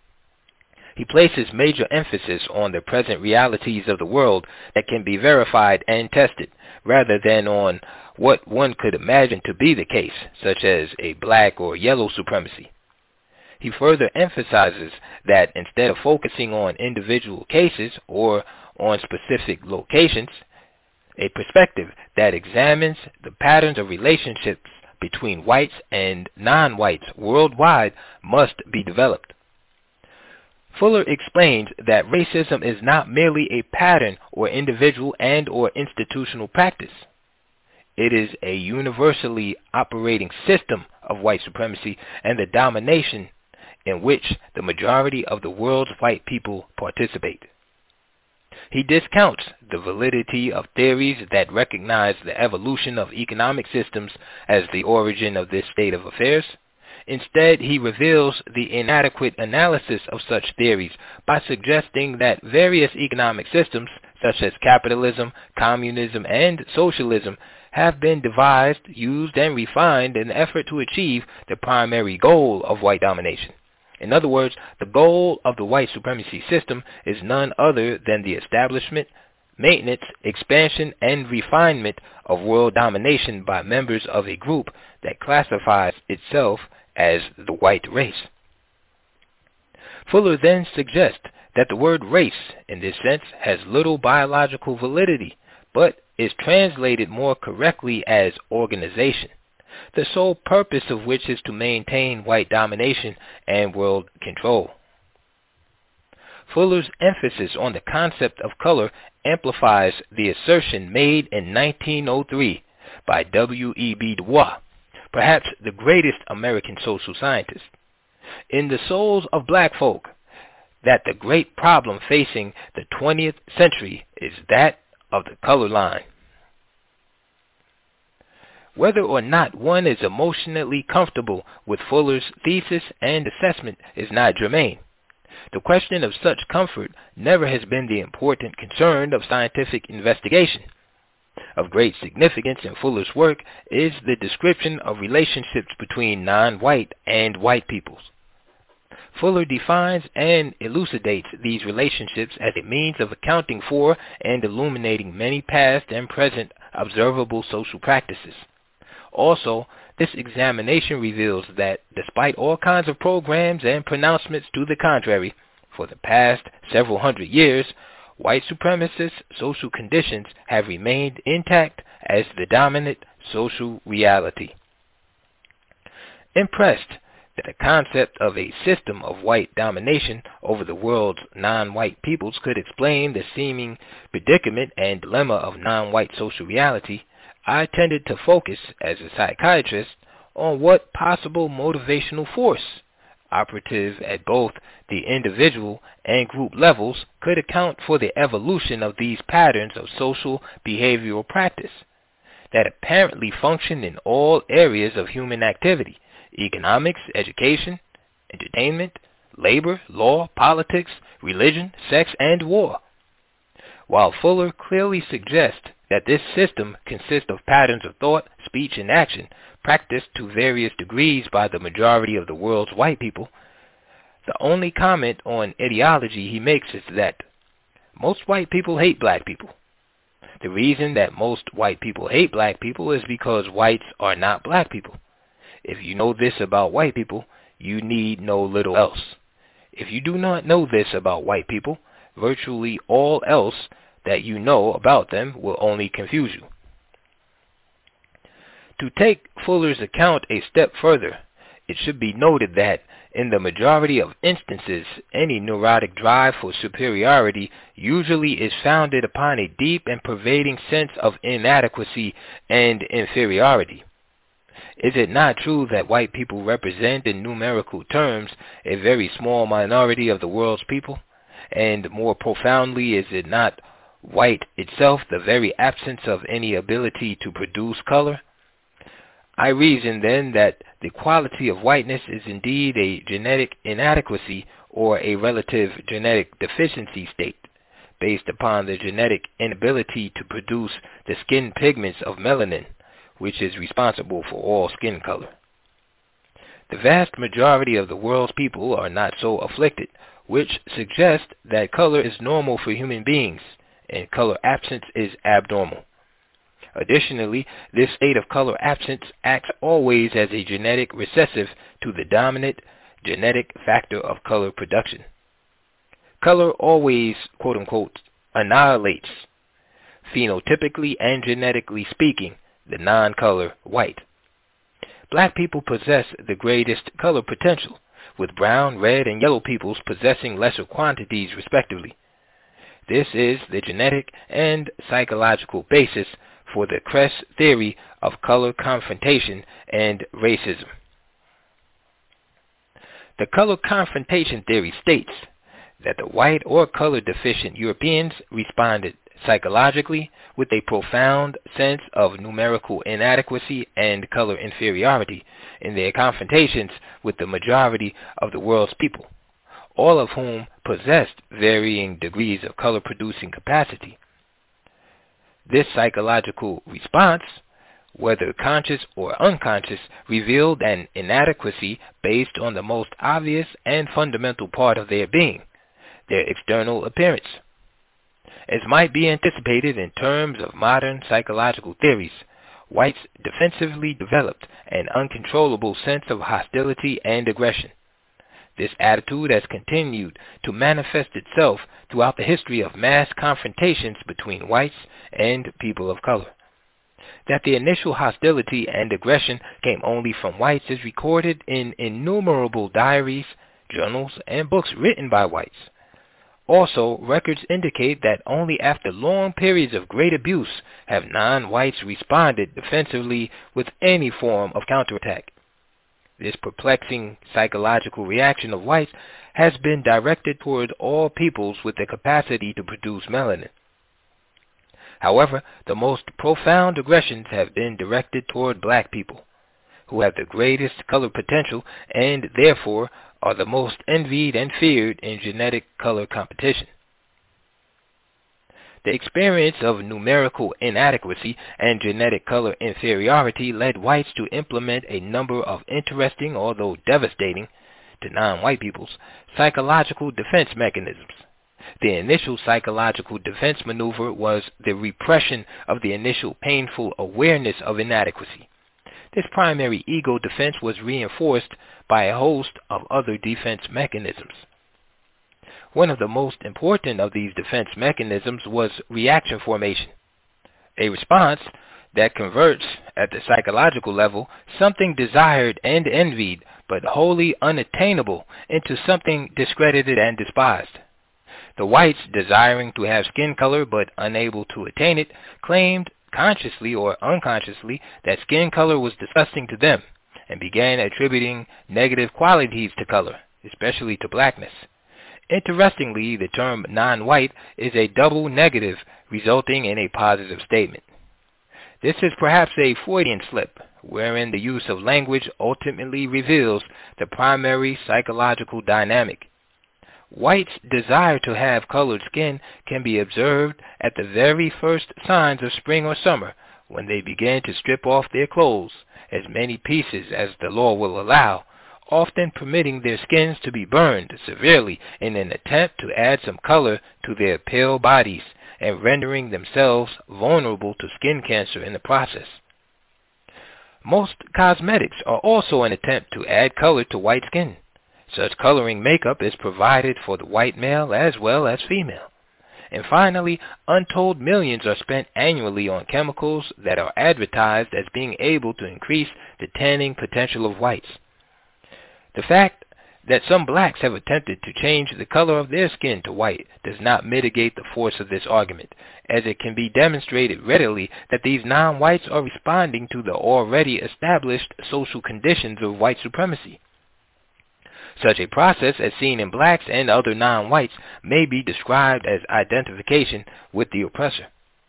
He places major emphasis on the present realities of the world that can be verified and tested, rather than on what one could imagine to be the case, such as a black or yellow supremacy. He further emphasizes that instead of focusing on individual cases or on specific locations, a perspective that examines the patterns of relationships between whites and non-whites worldwide must be developed. Fuller explains that racism is not merely a pattern or individual and or institutional practice. It is a universally operating system of white supremacy and the domination in which the majority of the world's white people participate. He discounts the validity of theories that recognize the evolution of economic systems as the origin of this state of affairs. Instead, he reveals the inadequate analysis of such theories by suggesting that various economic systems, such as capitalism, communism, and socialism, have been devised, used, and refined in an effort to achieve the primary goal of white domination. In other words, the goal of the white supremacy system is none other than the establishment, maintenance, expansion, and refinement of world domination by members of a group that classifies itself as the white race. Fuller then suggests that the word race, in this sense, has little biological validity, but is translated more correctly as organization, the sole purpose of which is to maintain white domination and world control. Fuller's emphasis on the concept of color amplifies the assertion made in 1903 by W.E.B. Du Bois, perhaps the greatest American social scientist, in The Souls of Black Folk, that the great problem facing the 20th century is that of the color line. Whether or not one is emotionally comfortable with Fuller's thesis and assessment is not germane. The question of such comfort never has been the important concern of scientific investigation. Of great significance in Fuller's work is the description of relationships between non-white and white peoples. Fuller defines and elucidates these relationships as a means of accounting for and illuminating many past and present observable social practices. Also, this examination reveals that despite all kinds of programs and pronouncements to the contrary, for the past several hundred years, white supremacist social conditions have remained intact as the dominant social reality. Impressed that the concept of a system of white domination over the world's non-white peoples could explain the seeming predicament and dilemma of non-white social reality, I tended to focus, as a psychiatrist, on what possible motivational force, operative at both the individual and group levels, could account for the evolution of these patterns of social behavioral practice that apparently function in all areas of human activity: economics, education, entertainment, labor, law, politics, religion, sex, and war. While Fuller clearly suggests that this system consists of patterns of thought, speech, and action practiced to various degrees by the majority of the world's white people, the only comment on ideology he makes is that most white people hate black people. The reason that most white people hate black people is because whites are not black people. If you know this about white people, you need know little else. If you do not know this about white people, virtually all else that you know about them will only confuse you. To take Fuller's account a step further, it should be noted that in the majority of instances, any neurotic drive for superiority usually is founded upon a deep and pervading sense of inadequacy and inferiority. Is it not true that white people represent in numerical terms a very small minority of the world's people? And more profoundly, is it not white itself the very absence of any ability to produce color? I reason then that the quality of whiteness is indeed a genetic inadequacy or a relative genetic deficiency state, based upon the genetic inability to produce the skin pigments of melanin, which is responsible for all skin color. The vast majority of the world's people are not so afflicted, which suggests that color is normal for human beings, and color absence is abnormal. Additionally, this state of color absence acts always as a genetic recessive to the dominant genetic factor of color production. Color always, quote-unquote, annihilates, phenotypically and genetically speaking, the non-color white. Black people possess the greatest color potential, with brown, red, and yellow peoples possessing lesser quantities respectively. This is the genetic and psychological basis for the Kress theory of color confrontation and racism. The color confrontation theory states that the white or color deficient Europeans responded psychologically with a profound sense of numerical inadequacy and color inferiority in their confrontations with the majority of the world's people, all of whom possessed varying degrees of color-producing capacity. This psychological response, whether conscious or unconscious, revealed an inadequacy based on the most obvious and fundamental part of their being, their external appearance. As might be anticipated in terms of modern psychological theories, whites defensively developed an uncontrollable sense of hostility and aggression. This attitude has continued to manifest itself throughout the history of mass confrontations between whites and people of color. That the initial hostility and aggression came only from whites is recorded in innumerable diaries, journals, and books written by whites. Also, records indicate that only after long periods of great abuse have non-whites responded defensively with any form of counterattack. This perplexing psychological reaction of whites has been directed toward all peoples with the capacity to produce melanin. However, the most profound aggressions have been directed toward black people, who have the greatest color potential and therefore are the most envied and feared in genetic color competition. The experience of numerical inadequacy and genetic color inferiority led whites to implement a number of interesting, although devastating to non-white peoples, psychological defense mechanisms. The initial psychological defense maneuver was the repression of the initial painful awareness of inadequacy. This primary ego defense was reinforced by a host of other defense mechanisms. One of the most important of these defense mechanisms was reaction formation, a response that converts, at the psychological level, something desired and envied but wholly unattainable into something discredited and despised. The whites, desiring to have skin color but unable to attain it, claimed consciously or unconsciously that skin color was disgusting to them and began attributing negative qualities to color, especially to blackness. Interestingly, the term non-white is a double negative resulting in a positive statement. This is perhaps a Freudian slip, wherein the use of language ultimately reveals the primary psychological dynamic. Whites' desire to have colored skin can be observed at the very first signs of spring or summer, when they begin to strip off their clothes, as many pieces as the law will allow, often permitting their skins to be burned severely in an attempt to add some color to their pale bodies, and rendering themselves vulnerable to skin cancer in the process. Most cosmetics are also an attempt to add color to white skin. Such coloring makeup is provided for the white male as well as female. And finally, untold millions are spent annually on chemicals that are advertised as being able to increase the tanning potential of whites. The fact that some blacks have attempted to change the color of their skin to white does not mitigate the force of this argument, as it can be demonstrated readily that these non-whites are responding to the already established social conditions of white supremacy. Such a process, as seen in blacks and other non-whites, may be described as identification with the oppressor.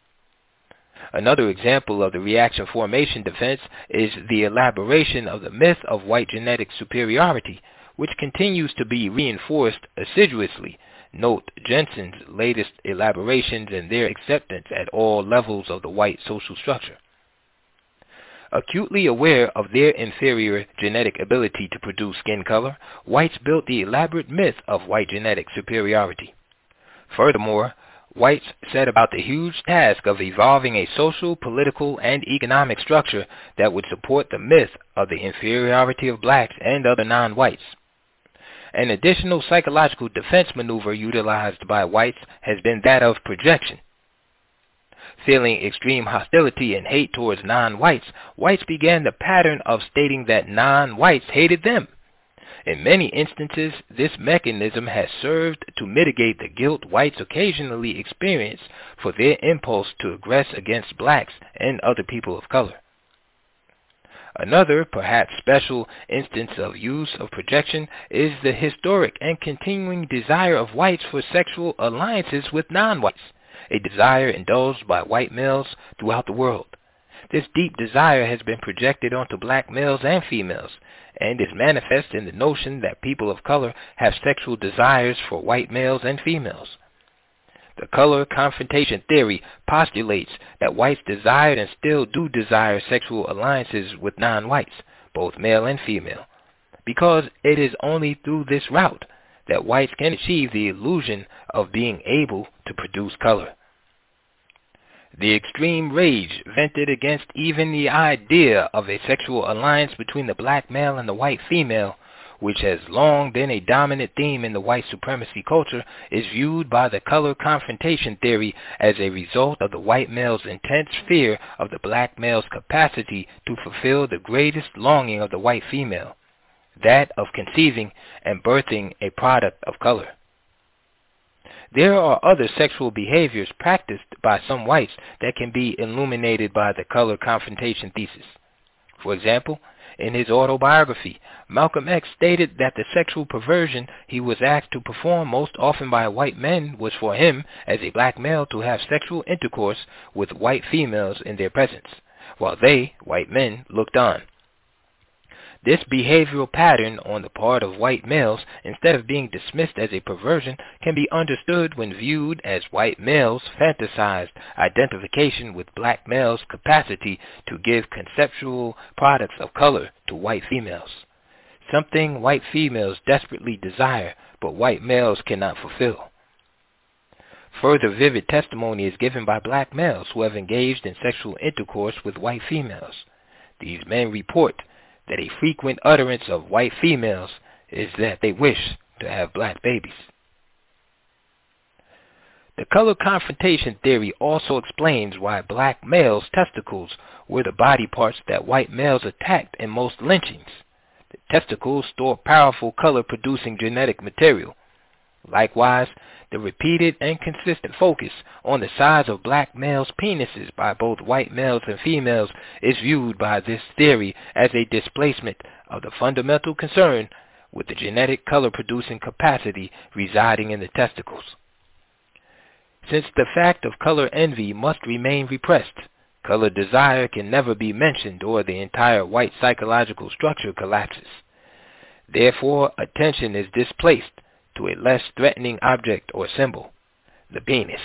Another example of the reaction formation defense is the elaboration of the myth of white genetic superiority, which continues to be reinforced assiduously. Note Jensen's latest elaborations and their acceptance at all levels of the white social structure. Acutely aware of their inferior genetic ability to produce skin color, whites built the elaborate myth of white genetic superiority. Furthermore, whites set about the huge task of evolving a social, political, and economic structure that would support the myth of the inferiority of blacks and other non-whites. An additional psychological defense maneuver utilized by whites has been that of projection. Feeling extreme hostility and hate towards non-whites, whites began the pattern of stating that non-whites hated them. In many instances, this mechanism has served to mitigate the guilt whites occasionally experience for their impulse to aggress against blacks and other people of color. Another, perhaps special, instance of use of projection is the historic and continuing desire of whites for sexual alliances with non-whites, a desire indulged by white males throughout the world. This deep desire has been projected onto black males and females, and is manifest in the notion that people of color have sexual desires for white males and females. The color confrontation theory postulates that whites desired and still do desire sexual alliances with non-whites, both male and female, because it is only through this route that whites can achieve the illusion of being able to produce color. The extreme rage vented against even the idea of a sexual alliance between the black male and the white female, which has long been a dominant theme in the white supremacy culture, is viewed by the color confrontation theory as a result of the white male's intense fear of the black male's capacity to fulfill the greatest longing of the white female, that of conceiving and birthing a product of color. There are other sexual behaviors practiced by some whites that can be illuminated by the color confrontation thesis. For example, in his autobiography, Malcolm X stated that the sexual perversion he was asked to perform most often by white men was for him, as a black male, to have sexual intercourse with white females in their presence, while they, white men, looked on. This behavioral pattern on the part of white males, instead of being dismissed as a perversion, can be understood when viewed as white males' fantasized identification with black males' capacity to give conceptual products of color to white females, something white females desperately desire but white males cannot fulfill. Further vivid testimony is given by black males who have engaged in sexual intercourse with white females. These men report that a frequent utterance of white females is that they wish to have black babies. The color confrontation theory also explains why black males' testicles were the body parts that white males attacked in most lynchings. The testicles store powerful color-producing genetic material. Likewise, the repeated and consistent focus on the size of black males' penises by both white males and females is viewed by this theory as a displacement of the fundamental concern with the genetic color-producing capacity residing in the testicles. Since the fact of color envy must remain repressed, color desire can never be mentioned or the entire white psychological structure collapses. Therefore, attention is displaced to a less threatening object or symbol, the penis.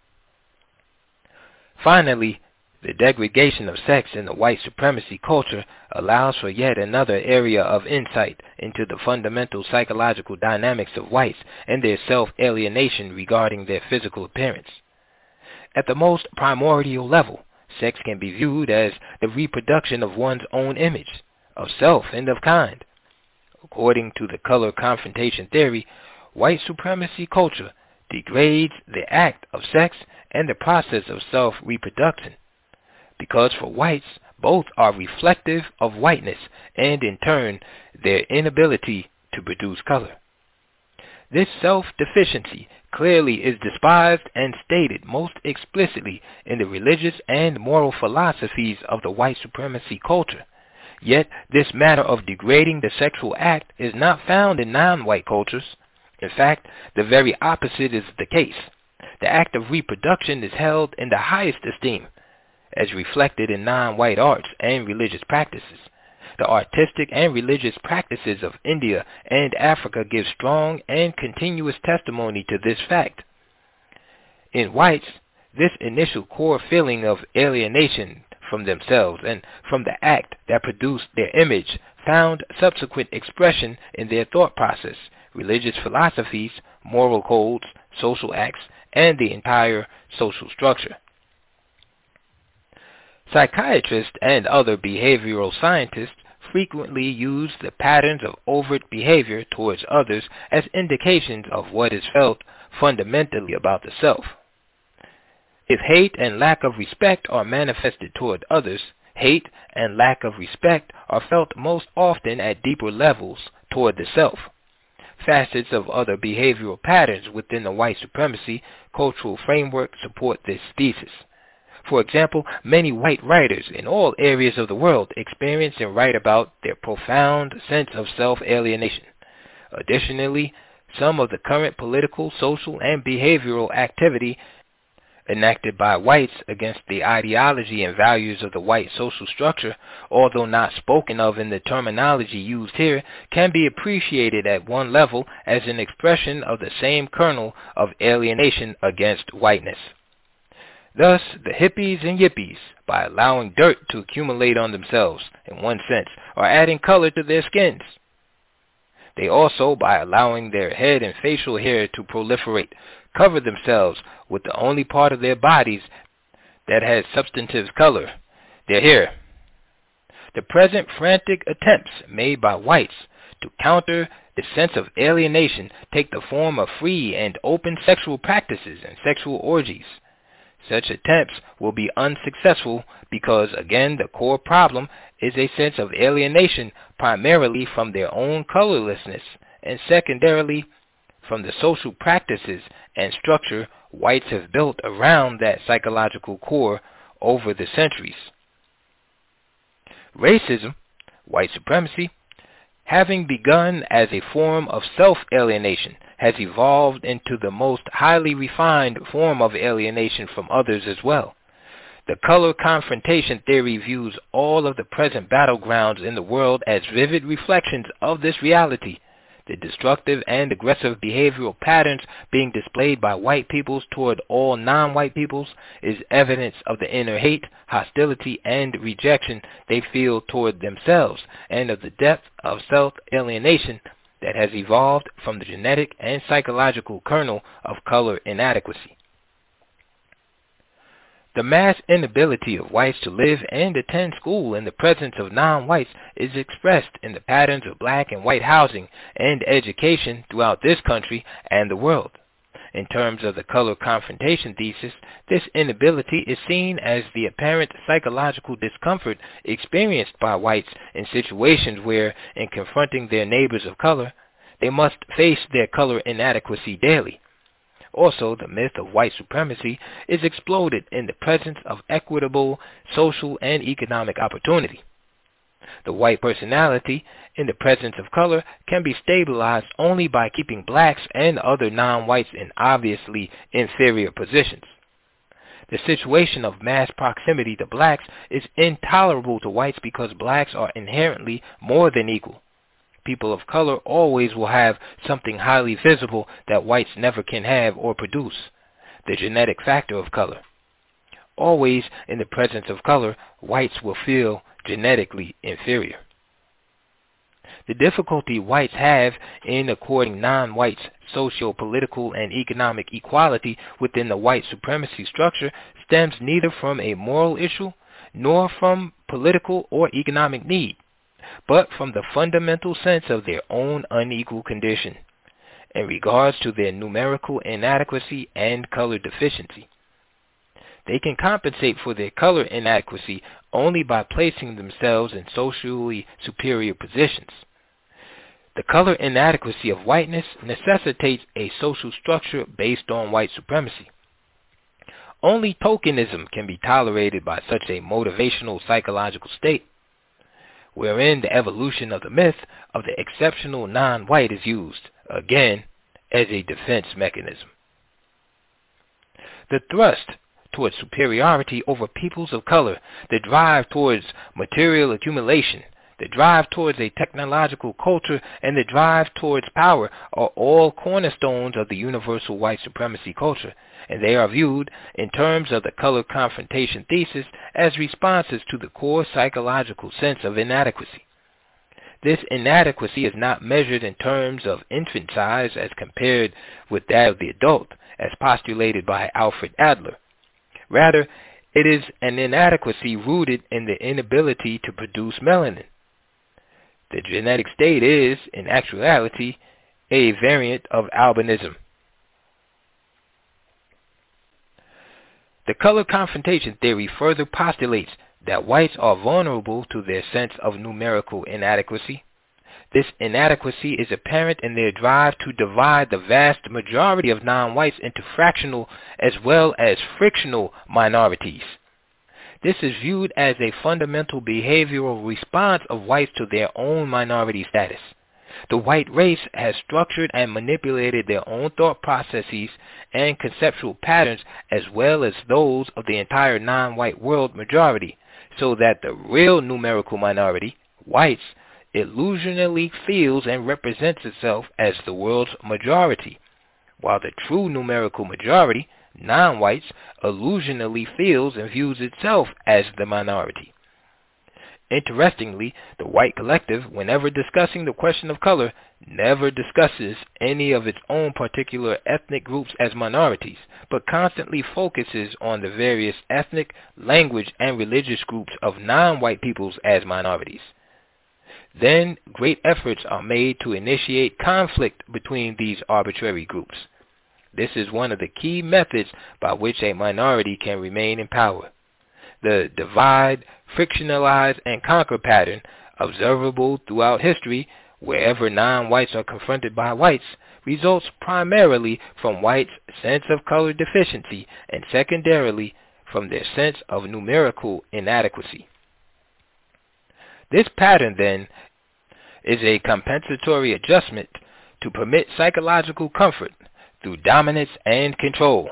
Finally, the degradation of sex in the white supremacy culture allows for yet another area of insight into the fundamental psychological dynamics of whites and their self-alienation regarding their physical appearance. At the most primordial level, sex can be viewed as the reproduction of one's own image, of self and of kind. According to the color confrontation theory, white supremacy culture degrades the act of sex and the process of self-reproduction, because for whites, both are reflective of whiteness and, in turn, their inability to produce color. This self-deficiency clearly is despised and stated most explicitly in the religious and moral philosophies of the white supremacy culture. Yet, this matter of degrading the sexual act is not found in non-white cultures. In fact, the very opposite is the case. The act of reproduction is held in the highest esteem, as reflected in non-white arts and religious practices. The artistic and religious practices of India and Africa give strong and continuous testimony to this fact. In whites, this initial core feeling of alienation from themselves and from the act that produced their image found subsequent expression in their thought process, religious philosophies, moral codes, social acts, and the entire social structure. Psychiatrists and other behavioral scientists frequently use the patterns of overt behavior towards others as indications of what is felt fundamentally about the self. If hate and lack of respect are manifested toward others, hate and lack of respect are felt most often at deeper levels toward the self. Facets of other behavioral patterns within the white supremacy cultural framework support this thesis. For example, many white writers in all areas of the world experience and write about their profound sense of self-alienation. Additionally, some of the current political, social, and behavioral activity enacted by whites against the ideology and values of the white social structure, although not spoken of in the terminology used here, can be appreciated at one level as an expression of the same kernel of alienation against whiteness. Thus, the hippies and yippies, by allowing dirt to accumulate on themselves, in one sense, are adding color to their skins. They also, by allowing their head and facial hair to proliferate, cover themselves with the only part of their bodies that has substantive color, their hair. The present frantic attempts made by whites to counter the sense of alienation take the form of free and open sexual practices and sexual orgies. Such attempts will be unsuccessful because, again, the core problem is a sense of alienation primarily from their own colorlessness and secondarily from the social practices and structure whites have built around that psychological core over the centuries. Racism, white supremacy, having begun as a form of self-alienation, has evolved into the most highly refined form of alienation from others as well. The color confrontation theory views all of the present battlegrounds in the world as vivid reflections of this reality. The destructive and aggressive behavioral patterns being displayed by white peoples toward all non-white peoples is evidence of the inner hate, hostility, and rejection they feel toward themselves, and of the depth of self-alienation that has evolved from the genetic and psychological kernel of color inadequacy. The mass inability of whites to live and attend school in the presence of non-whites is expressed in the patterns of black and white housing and education throughout this country and the world. In terms of the color confrontation thesis, this inability is seen as the apparent psychological discomfort experienced by whites in situations where, in confronting their neighbors of color, they must face their color inadequacy daily. Also, the myth of white supremacy is exploded in the presence of equitable social and economic opportunity. The white personality, in the presence of color, can be stabilized only by keeping blacks and other non-whites in obviously inferior positions. The situation of mass proximity to blacks is intolerable to whites because blacks are inherently more than equal. People of color always will have something highly visible that whites never can have or produce, the genetic factor of color. Always in the presence of color, whites will feel genetically inferior. The difficulty whites have in according non-whites socio-political and economic equality within the white supremacy structure stems neither from a moral issue nor from political or economic need, but from the fundamental sense of their own unequal condition in regards to their numerical inadequacy and color deficiency. They can compensate for their color inadequacy only by placing themselves in socially superior positions. The color inadequacy of whiteness necessitates a social structure based on white supremacy. Only tokenism can be tolerated by such a motivational psychological state, wherein the evolution of the myth of the exceptional non-white is used, again, as a defense mechanism. The thrust towards superiority over peoples of color, the drive towards material accumulation, the drive towards a technological culture, and the drive towards power are all cornerstones of the universal white supremacy culture, and they are viewed, in terms of the color confrontation thesis, as responses to the core psychological sense of inadequacy. This inadequacy is not measured in terms of infant size as compared with that of the adult, as postulated by Alfred Adler. Rather, it is an inadequacy rooted in the inability to produce melanin. The genetic state is, in actuality, a variant of albinism. The color confrontation theory further postulates that whites are vulnerable to their sense of numerical inadequacy. This inadequacy is apparent in their drive to divide the vast majority of non-whites into fractional as well as frictional minorities. This is viewed as a fundamental behavioral response of whites to their own minority status. The white race has structured and manipulated their own thought processes and conceptual patterns as well as those of the entire non-white world majority, so that the real numerical minority, whites, illusionally feels and represents itself as the world's majority, while the true numerical majority, non-whites, illusionally feels and views itself as the minority. Interestingly, the white collective, whenever discussing the question of color, never discusses any of its own particular ethnic groups as minorities, but constantly focuses on the various ethnic, language, and religious groups of non-white peoples as minorities. Then great efforts are made to initiate conflict between these arbitrary groups. This is one of the key methods by which a minority can remain in power. The divide, frictionalize, and conquer pattern, observable throughout history wherever non-whites are confronted by whites, results primarily from whites' sense of color deficiency and secondarily from their sense of numerical inadequacy. This pattern, then, is a compensatory adjustment to permit psychological comfort through dominance and control.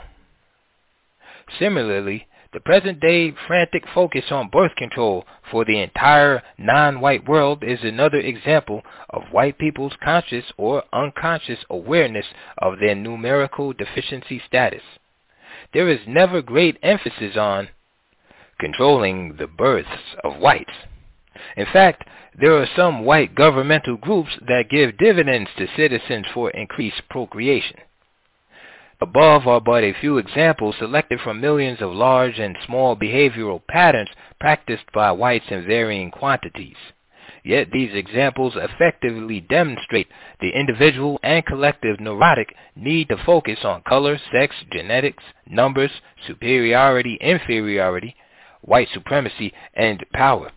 Similarly, the present-day frantic focus on birth control for the entire non-white world is another example of white people's conscious or unconscious awareness of their numerical deficiency status. There is never great emphasis on controlling the births of whites. In fact, there are some white governmental groups that give dividends to citizens for increased procreation. Above are but a few examples selected from millions of large and small behavioral patterns practiced by whites in varying quantities. Yet these examples effectively demonstrate the individual and collective neurotic need to focus on color, sex, genetics, numbers, superiority, inferiority, white supremacy, and power.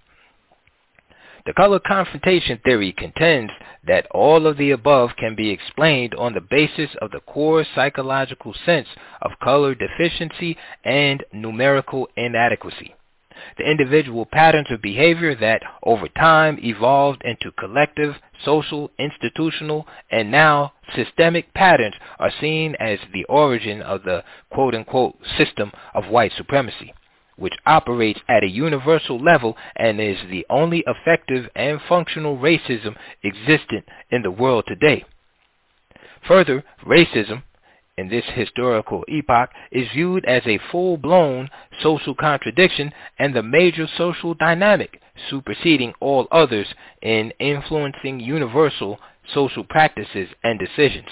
The color confrontation theory contends that all of the above can be explained on the basis of the core psychological sense of color deficiency and numerical inadequacy. The individual patterns of behavior that over time evolved into collective, social, institutional, and now systemic patterns are seen as the origin of the quote-unquote system of white supremacy, which operates at a universal level and is the only effective and functional racism existent in the world today. Further, racism in this historical epoch is viewed as a full-blown social contradiction and the major social dynamic superseding all others in influencing universal social practices and decisions.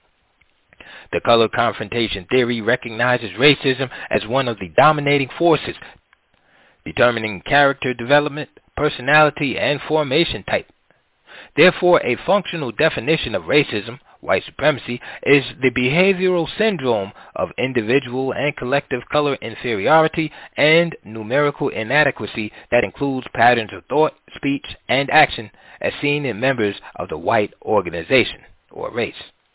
The color confrontation theory recognizes racism as one of the dominating forces determining character development, personality, and formation type. Therefore, a functional definition of racism, white supremacy, is the behavioral syndrome of individual and collective color inferiority and numerical inadequacy that includes patterns of thought, speech, and action as seen in members of the white organization or race.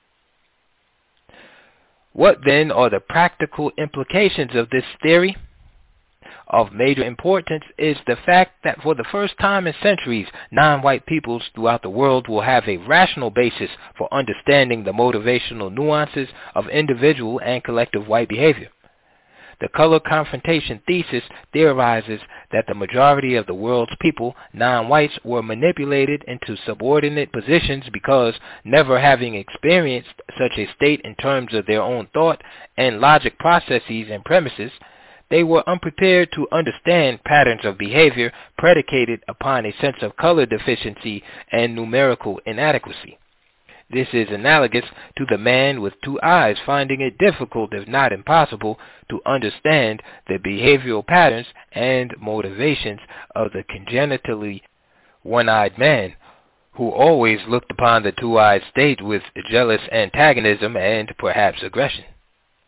What then are the practical implications of this theory? Of major importance is the fact that for the first time in centuries, non-white peoples throughout the world will have a rational basis for understanding the motivational nuances of individual and collective white behavior. The color confrontation thesis theorizes that the majority of the world's people, non-whites, were manipulated into subordinate positions because, never having experienced such a state in terms of their own thought and logic processes and premises, they were unprepared to understand patterns of behavior predicated upon a sense of color deficiency and numerical inadequacy. This is analogous to the man with two eyes finding it difficult, if not impossible, to understand the behavioral patterns and motivations of the congenitally one-eyed man, who always looked upon the two-eyed state with jealous antagonism and perhaps aggression.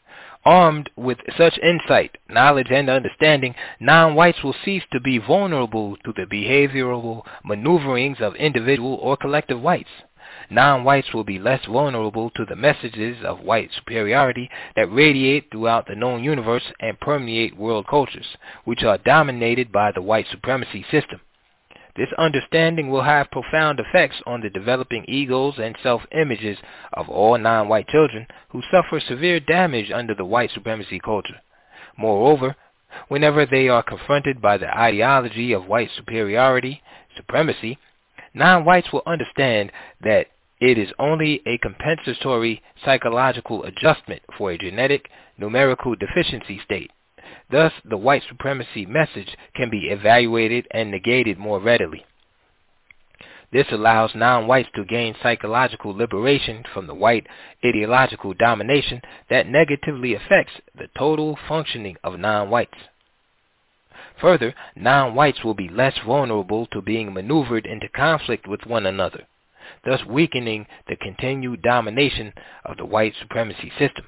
Armed with such insight, knowledge, and understanding, non-whites will cease to be vulnerable to the behavioral maneuverings of individual or collective whites. Non-whites will be less vulnerable to the messages of white superiority that radiate throughout the known universe and permeate world cultures, which are dominated by the white supremacy system. This understanding will have profound effects on the developing egos and self-images of all non-white children who suffer severe damage under the white supremacy culture. Moreover, whenever they are confronted by the ideology of white supremacy, non-whites will understand that it is only a compensatory psychological adjustment for a genetic numerical deficiency state. Thus, the white supremacy message can be evaluated and negated more readily. This allows non-whites to gain psychological liberation from the white ideological domination that negatively affects the total functioning of non-whites. Further, non-whites will be less vulnerable to being maneuvered into conflict with one another, thus weakening the continued domination of the white supremacy system.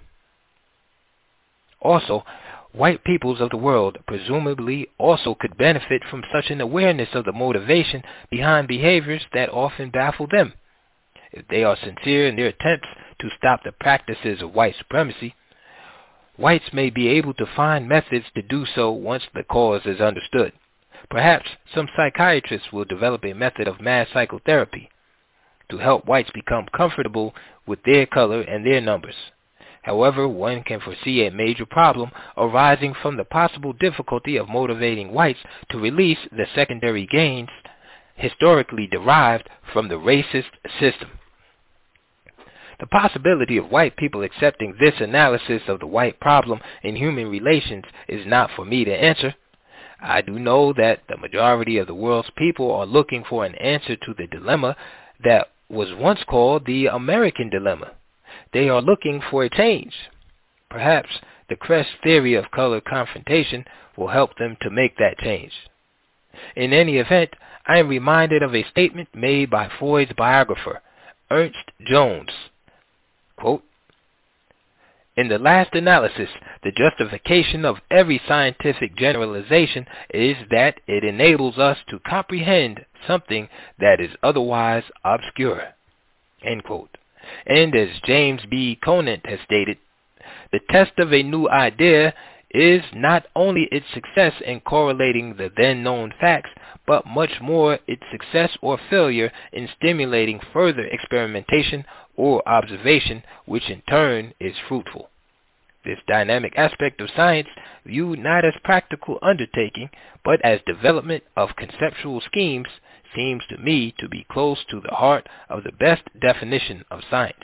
Also, white peoples of the world presumably also could benefit from such an awareness of the motivation behind behaviors that often baffle them. If they are sincere in their attempts to stop the practices of white supremacy, whites may be able to find methods to do so once the cause is understood. Perhaps some psychiatrists will develop a method of mass psychotherapy to help whites become comfortable with their color and their numbers. However, one can foresee a major problem arising from the possible difficulty of motivating whites to release the secondary gains historically derived from the racist system. The possibility of white people accepting this analysis of the white problem in human relations is not for me to answer. I do know that the majority of the world's people are looking for an answer to the dilemma that was once called the American dilemma. They are looking for a change. Perhaps the Crest theory of color confrontation will help them to make that change. In any event, I am reminded of a statement made by Freud's biographer, Ernst Jones. Quote, "In the last analysis, the justification of every scientific generalization is that it enables us to comprehend something that is otherwise obscure." End quote. And as James B. Conant has stated, the test of a new idea is not only its success in correlating the then known facts, but much more its success or failure in stimulating further experimentation or observation, which in turn is fruitful. This dynamic aspect of science, viewed not as practical undertaking, but as development of conceptual schemes, seems to me to be close to the heart of the best definition of science.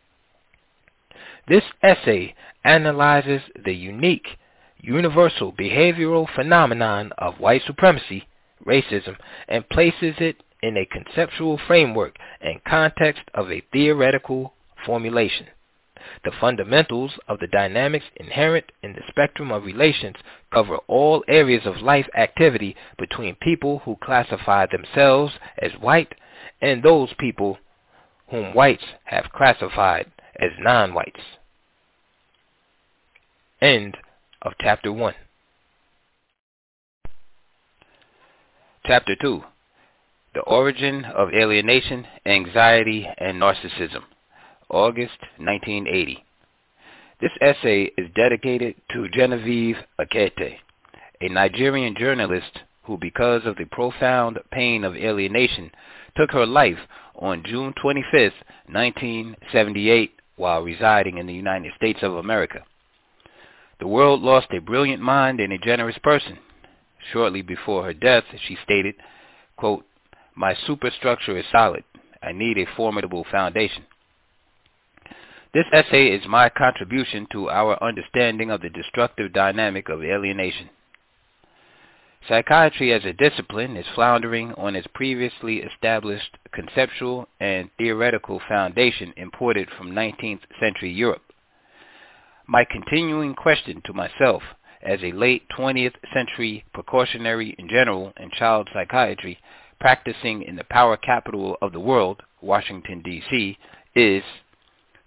This essay analyzes the unique, universal behavioral phenomenon of white supremacy, racism, and places it in a conceptual framework and context of a theoretical formulation. The fundamentals of the dynamics inherent in the spectrum of relations cover all areas of life activity between people who classify themselves as white and those people whom whites have classified as non-whites. End of Chapter 1. Chapter 2. The Origin of Alienation, Anxiety, and Narcissism. August 1980. This essay is dedicated to Genevieve Akete, a Nigerian journalist who, because of the profound pain of alienation, took her life on June 25, 1978, while residing in the United States of America. The world lost a brilliant mind and a generous person. Shortly before her death, she stated, quote, "My superstructure is solid. I need a formidable foundation." This essay is my contribution to our understanding of the destructive dynamic of alienation. Psychiatry as a discipline is floundering on its previously established conceptual and theoretical foundation imported from 19th century Europe. My continuing question to myself, as a late 20th century precautionary general in child psychiatry practicing in the power capital of the world, Washington, D.C., is,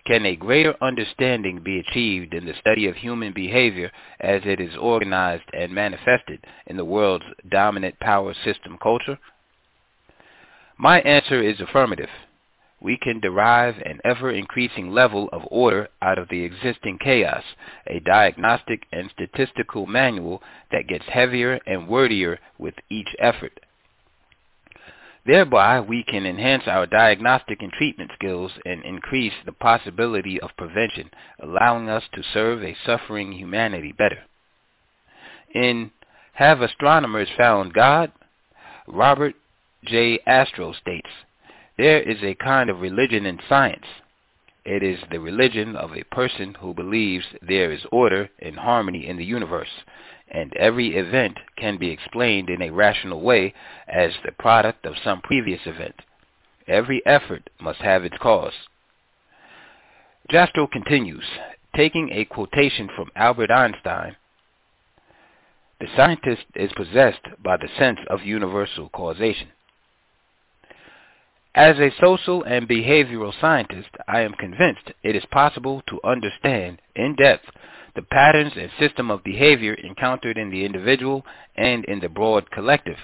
can a greater understanding be achieved in the study of human behavior as it is organized and manifested in the world's dominant power system culture? My answer is affirmative. We can derive an ever-increasing level of order out of the existing chaos, a diagnostic and statistical manual that gets heavier and wordier with each effort. Thereby, we can enhance our diagnostic and treatment skills and increase the possibility of prevention, allowing us to serve a suffering humanity better. In Have Astronomers Found God? Robert J. Astro states, there is a kind of religion in science. It is the religion of a person who believes there is order and harmony in the universe, and every event can be explained in a rational way as the product of some previous event. Every effort must have its cause. Jastrow continues, taking a quotation from Albert Einstein, the scientist is possessed by the sense of universal causation. As a social and behavioral scientist, I am convinced it is possible to understand in depth the patterns and system of behavior encountered in the individual and in the broad collective.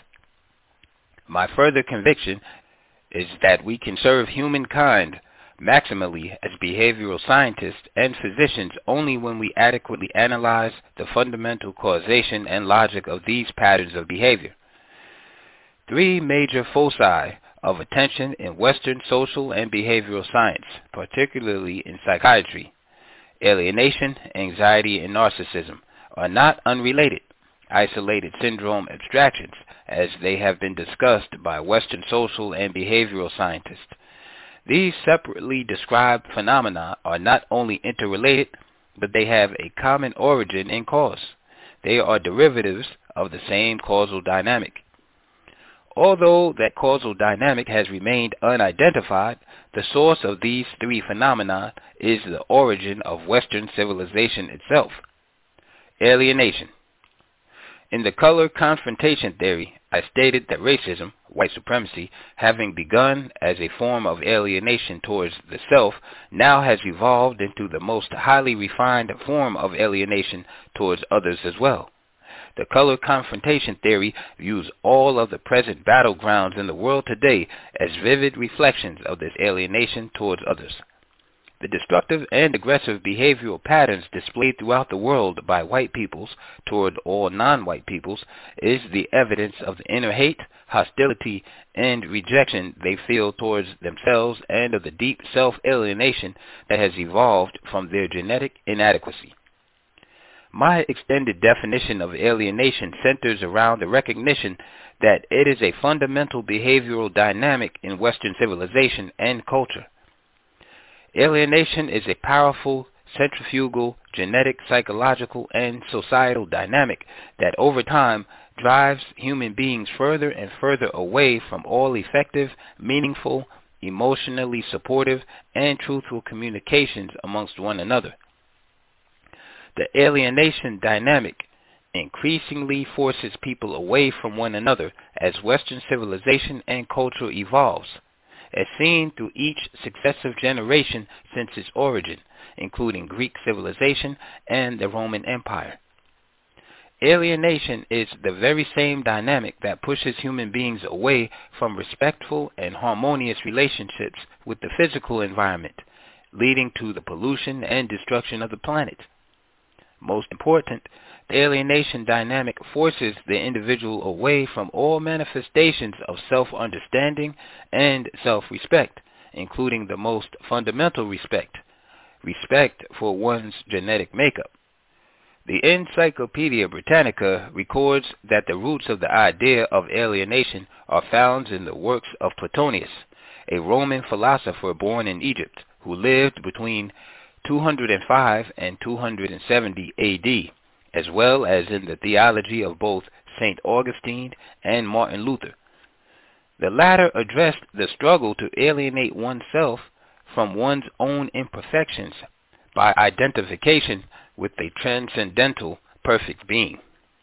My further conviction is that we can serve humankind maximally as behavioral scientists and physicians only when we adequately analyze the fundamental causation and logic of these patterns of behavior. Three major foci of attention in Western social and behavioral science, particularly in psychiatry, alienation, anxiety, and narcissism, are not unrelated, isolated syndrome abstractions, as they have been discussed by Western social and behavioral scientists. These separately described phenomena are not only interrelated, but they have a common origin and cause. They are derivatives of the same causal dynamic. Although that causal dynamic has remained unidentified, the source of these three phenomena is the origin of Western civilization itself. Alienation. In the color confrontation theory, I stated that racism, white supremacy, having begun as a form of alienation towards the self, now has evolved into the most highly refined form of alienation towards others as well. The color confrontation theory views all of the present battlegrounds in the world today as vivid reflections of this alienation towards others. The destructive and aggressive behavioral patterns displayed throughout the world by white peoples toward all non-white peoples is the evidence of the inner hate, hostility, and rejection they feel towards themselves and of the deep self-alienation that has evolved from their genetic inadequacy. My extended definition of alienation centers around the recognition that it is a fundamental behavioral dynamic in Western civilization and culture. Alienation is a powerful, centrifugal, genetic, psychological, and societal dynamic that over time drives human beings further and further away from all effective, meaningful, emotionally supportive, and truthful communications amongst one another. The alienation dynamic increasingly forces people away from one another as Western civilization and culture evolves, as seen through each successive generation since its origin, including Greek civilization and the Roman Empire. Alienation is the very same dynamic that pushes human beings away from respectful and harmonious relationships with the physical environment, leading to the pollution and destruction of the planet. Most important, the alienation dynamic forces the individual away from all manifestations of self-understanding and self-respect, including the most fundamental respect for one's genetic makeup. The Encyclopedia Britannica records that the roots of the idea of alienation are found in the works of Plotinus, a Roman philosopher born in Egypt, who lived between 205 and 270 AD, as well as in the theology of both St. Augustine and Martin Luther. The latter addressed the struggle to alienate oneself from one's own imperfections by identification with a transcendental, perfect being.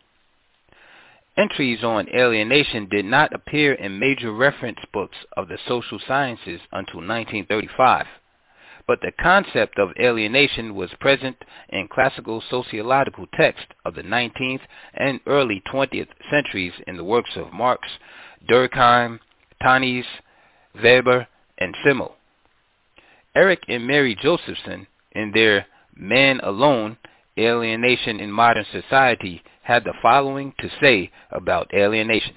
Entries on alienation did not appear in major reference books of the social sciences until 1935. but the concept of alienation was present in classical sociological texts of the 19th and early 20th centuries in the works of Marx, Durkheim, Tönnies, Weber, and Simmel. Eric and Mary Josephson, in their Man Alone, Alienation in Modern Society, had the following to say about alienation.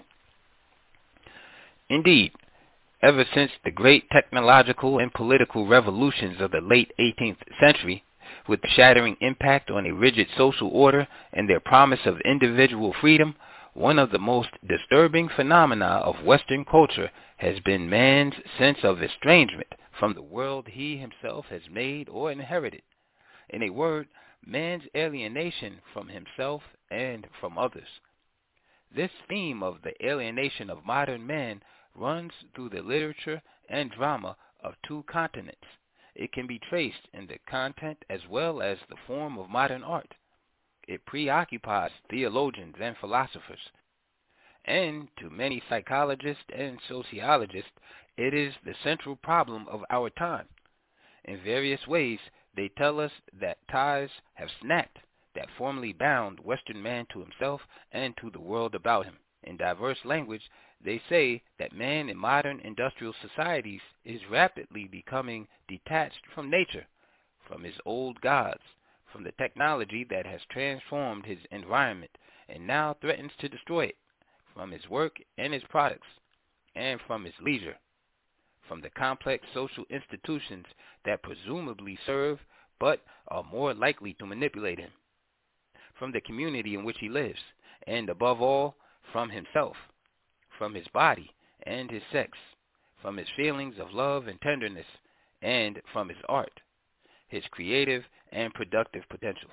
Indeed, ever since the great technological and political revolutions of the late 18th century, with the shattering impact on a rigid social order and their promise of individual freedom, one of the most disturbing phenomena of Western culture has been man's sense of estrangement from the world he himself has made or inherited. In a word, man's alienation from himself and from others. This theme of the alienation of modern man runs through the literature and drama of two continents. It can be traced in the content as well as the form of modern art. It preoccupies theologians and philosophers. And to many psychologists and sociologists, it is the central problem of our time. In various ways, they tell us that ties have snapped that formerly bound Western man to himself and to the world about him. In diverse language, they say that man in modern industrial societies is rapidly becoming detached from nature, from his old gods, from the technology that has transformed his environment and now threatens to destroy it, from his work and his products, and from his leisure, from the complex social institutions that presumably serve but are more likely to manipulate him, from the community in which he lives, and above all, from himself, from his body and his sex, from his feelings of love and tenderness, and from his art, his creative and productive potential.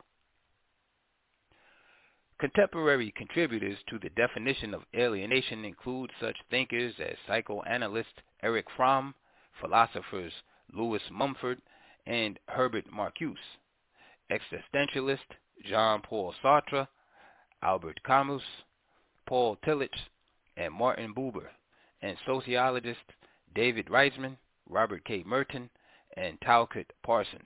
Contemporary contributors to the definition of alienation include such thinkers as psychoanalyst Erich Fromm, philosophers Lewis Mumford and Herbert Marcuse, existentialist Jean-Paul Sartre, Albert Camus, Paul Tillich, and Martin Buber, and sociologists David Reisman, Robert K. Merton, and Talcott Parsons.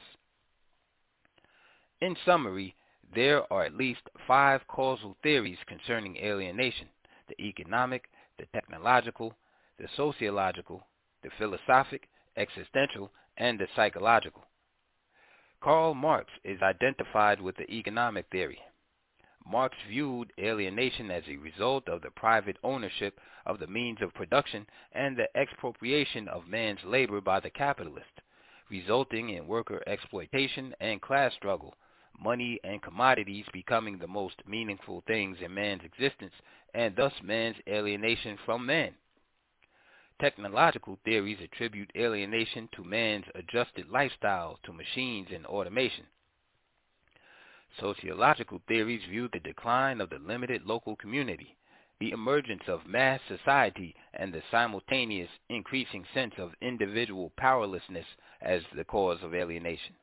In summary, there are at least 5 causal theories concerning alienation: the economic, the technological, the sociological, the philosophic, existential, and the psychological. Karl Marx is identified with the economic theory. Marx viewed alienation as a result of the private ownership of the means of production and the expropriation of man's labor by the capitalist, resulting in worker exploitation and class struggle, money and commodities becoming the most meaningful things in man's existence, and thus man's alienation from man. Technological theories attribute alienation to man's adjusted lifestyle to machines and automation. Sociological theories view the decline of the limited local community, the emergence of mass society, and the simultaneous increasing sense of individual powerlessness as the cause of alienation.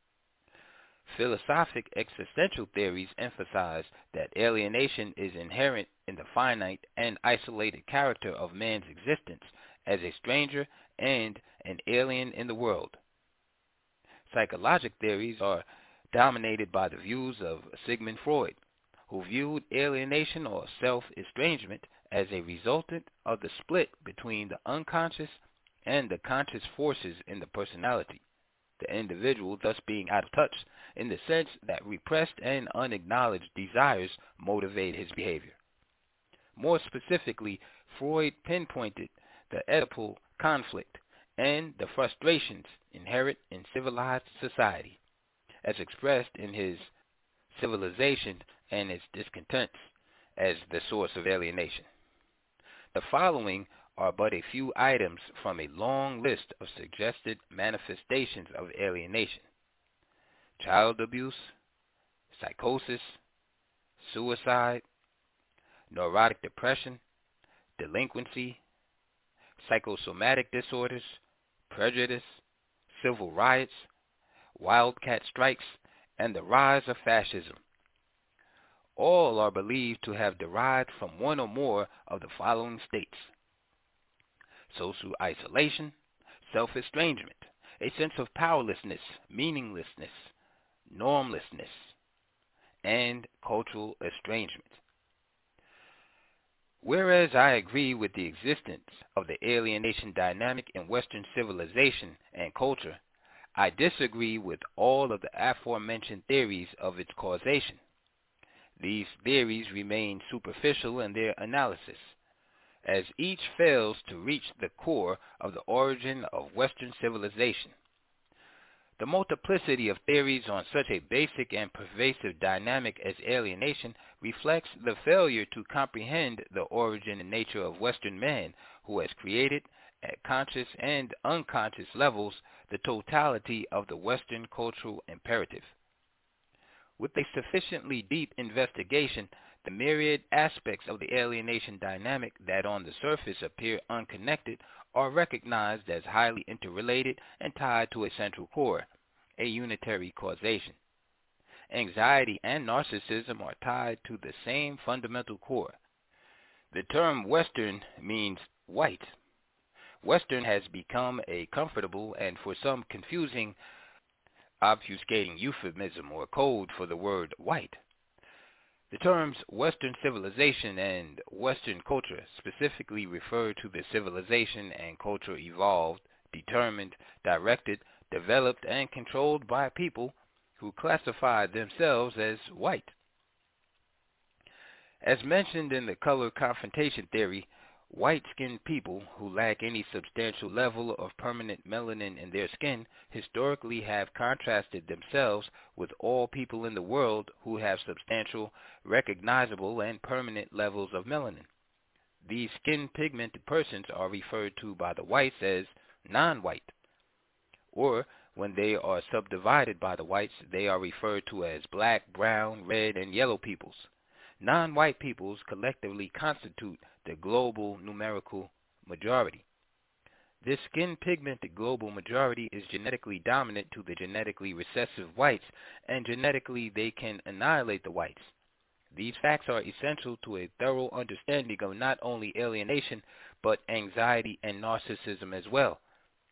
Philosophic existential theories emphasize that alienation is inherent in the finite and isolated character of man's existence as a stranger and an alien in the world. Psychologic theories are dominated by the views of Sigmund Freud, who viewed alienation or self-estrangement as a resultant of the split between the unconscious and the conscious forces in the personality, the individual thus being out of touch in the sense that repressed and unacknowledged desires motivate his behavior. More specifically, Freud pinpointed the Oedipal conflict and the frustrations inherent in civilized society, as expressed in his Civilization and its Discontents, as the source of alienation. The following are but a few items from a long list of suggested manifestations of alienation: child abuse, psychosis, suicide, neurotic depression, delinquency, psychosomatic disorders, prejudice, civil riots, wildcat strikes, and the rise of fascism. All are believed to have derived from one or more of the following states: social isolation, self-estrangement, a sense of powerlessness, meaninglessness, normlessness, and cultural estrangement. Whereas I agree with the existence of the alienation dynamic in Western civilization and culture, I disagree with all of the aforementioned theories of its causation. These theories remain superficial in their analysis, as each fails to reach the core of the origin of Western civilization. The multiplicity of theories on such a basic and pervasive dynamic as alienation reflects the failure to comprehend the origin and nature of Western man, who has created, at conscious and unconscious levels, the totality of the Western cultural imperative. With a sufficiently deep investigation, the myriad aspects of the alienation dynamic that on the surface appear unconnected are recognized as highly interrelated and tied to a central core, a unitary causation. Anxiety and narcissism are tied to the same fundamental core. The term Western means white. Western has become a comfortable and for some confusing, obfuscating euphemism or code for the word white. The terms Western civilization and Western culture specifically refer to the civilization and culture evolved, determined, directed, developed, and controlled by people who classify themselves as white. As mentioned in the color confrontation theory, white-skinned people who lack any substantial level of permanent melanin in their skin historically have contrasted themselves with all people in the world who have substantial, recognizable, and permanent levels of melanin. These skin-pigmented persons are referred to by the whites as non-white, or when they are subdivided by the whites, they are referred to as black, brown, red, and yellow peoples. Non-white peoples collectively constitute the global numerical majority. This skin-pigmented global majority is genetically dominant to the genetically recessive whites, and genetically they can annihilate the whites. These facts are essential to a thorough understanding of not only alienation, but anxiety and narcissism as well.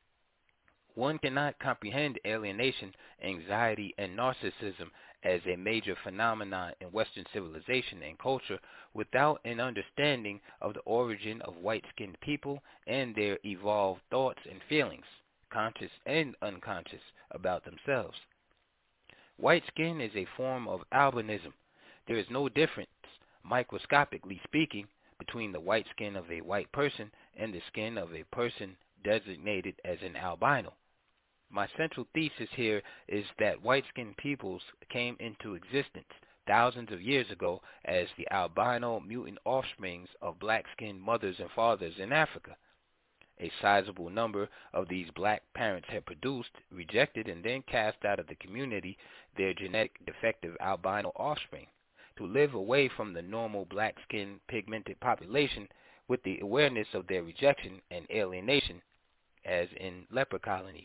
One cannot comprehend alienation, anxiety, and narcissism as a major phenomenon in Western civilization and culture without an understanding of the origin of white-skinned people and their evolved thoughts and feelings, conscious and unconscious, about themselves. White skin is a form of albinism. There is no difference, microscopically speaking, between the white skin of a white person and the skin of a person designated as an albino. My central thesis here is that white-skinned peoples came into existence thousands of years ago as the albino mutant offsprings of black-skinned mothers and fathers in Africa. A sizable number of these black parents had produced, rejected, and then cast out of the community their genetic defective albino offspring to live away from the normal black-skinned pigmented population with the awareness of their rejection and alienation, as in leper colonies.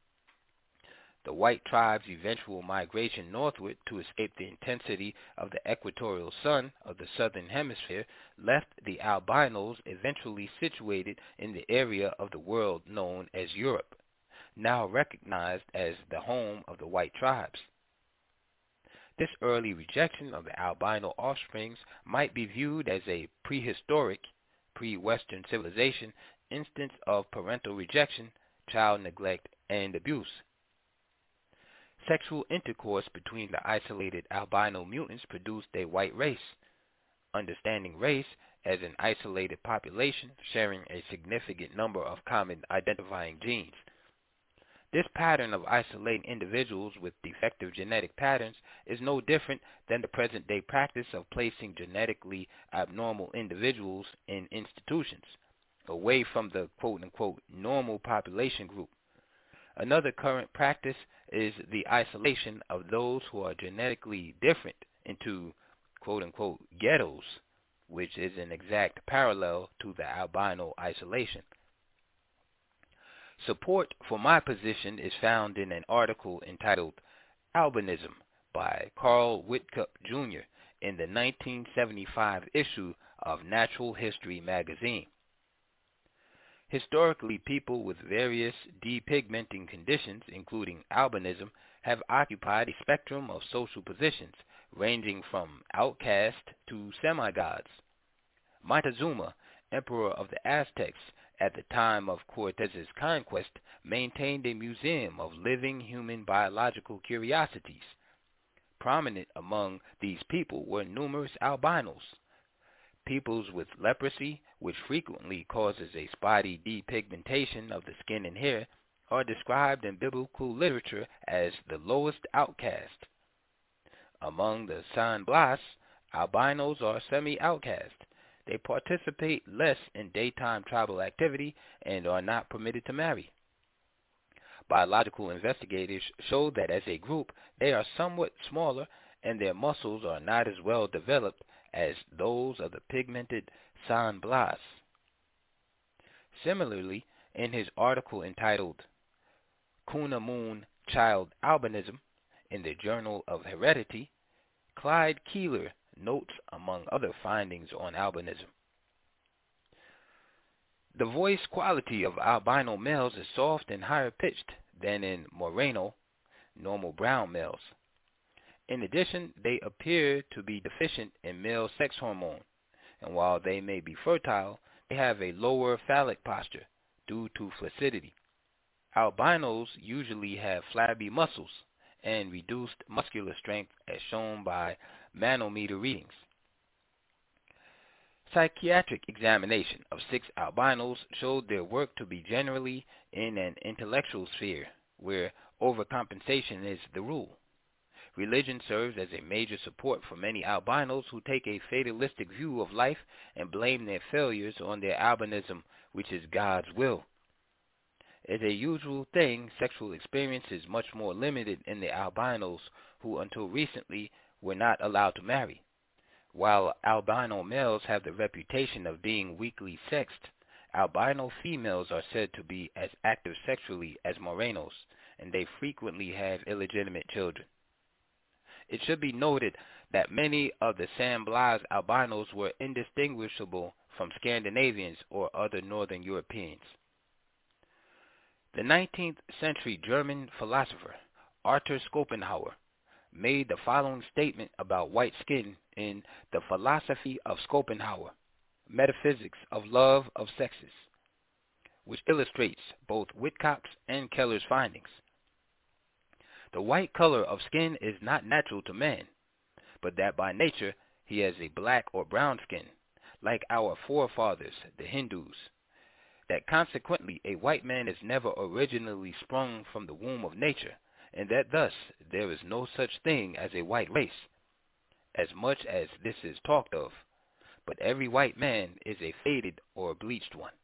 The white tribe's eventual migration northward to escape the intensity of the equatorial sun of the southern hemisphere left the albinos eventually situated in the area of the world known as Europe, now recognized as the home of the white tribes. This early rejection of the albino offsprings might be viewed as a prehistoric, pre-Western civilization instance of parental rejection, child neglect, and abuse. Sexual intercourse between the isolated albino mutants produced a white race. Understanding race as an isolated population sharing a significant number of common identifying genes. This pattern of isolating individuals with defective genetic patterns is no different than the present-day practice of placing genetically abnormal individuals in institutions, away from the quote-unquote normal population group. Another current practice is the isolation of those who are genetically different into quote-unquote ghettos, which is an exact parallel to the albino isolation. Support for my position is found in an article entitled Albinism by Carl Whitcup, Jr. in the 1975 issue of Natural History magazine. Historically, people with various depigmenting conditions, including albinism, have occupied a spectrum of social positions, ranging from outcast to semi-gods. Montezuma, emperor of the Aztecs at the time of Cortez's conquest, maintained a museum of living human biological curiosities. Prominent among these people were numerous albinos. Peoples with leprosy, which frequently causes a spotty depigmentation of the skin and hair, are described in biblical literature as the lowest outcast. Among the San Blas, albinos are semi-outcast. They participate less in daytime tribal activity and are not permitted to marry. Biological investigators show that as a group, they are somewhat smaller and their muscles are not as well developed as those of the pigmented San Blas. Similarly, in his article entitled Cunnamun Child Albinism in the Journal of Heredity, Clyde Keeler notes, among other findings on albinism, the voice quality of albino males is soft and higher pitched than in Moreno, normal brown males. In addition, they appear to be deficient in male sex hormone, and while they may be fertile, they have a lower phallic posture due to flaccidity. Albinos usually have flabby muscles and reduced muscular strength as shown by manometer readings. Psychiatric examination of 6 albinos showed their work to be generally in an intellectual sphere, where overcompensation is the rule. Religion serves as a major support for many albinos who take a fatalistic view of life and blame their failures on their albinism, which is God's will. As a usual thing, sexual experience is much more limited in the albinos, who until recently were not allowed to marry. While albino males have the reputation of being weakly sexed, albino females are said to be as active sexually as morenos, and they frequently have illegitimate children. It should be noted that many of the San Blas albinos were indistinguishable from Scandinavians or other northern Europeans. The 19th century German philosopher Arthur Schopenhauer made the following statement about white skin in The Philosophy of Schopenhauer, Metaphysics of Love of Sexes, which illustrates both Whitcock's and Keller's findings. The white color of skin is not natural to man, but that by nature he has a black or brown skin, like our forefathers, the Hindus. That consequently a white man is never originally sprung from the womb of nature, and that thus there is no such thing as a white race, as much as this is talked of, but every white man is a faded or bleached one.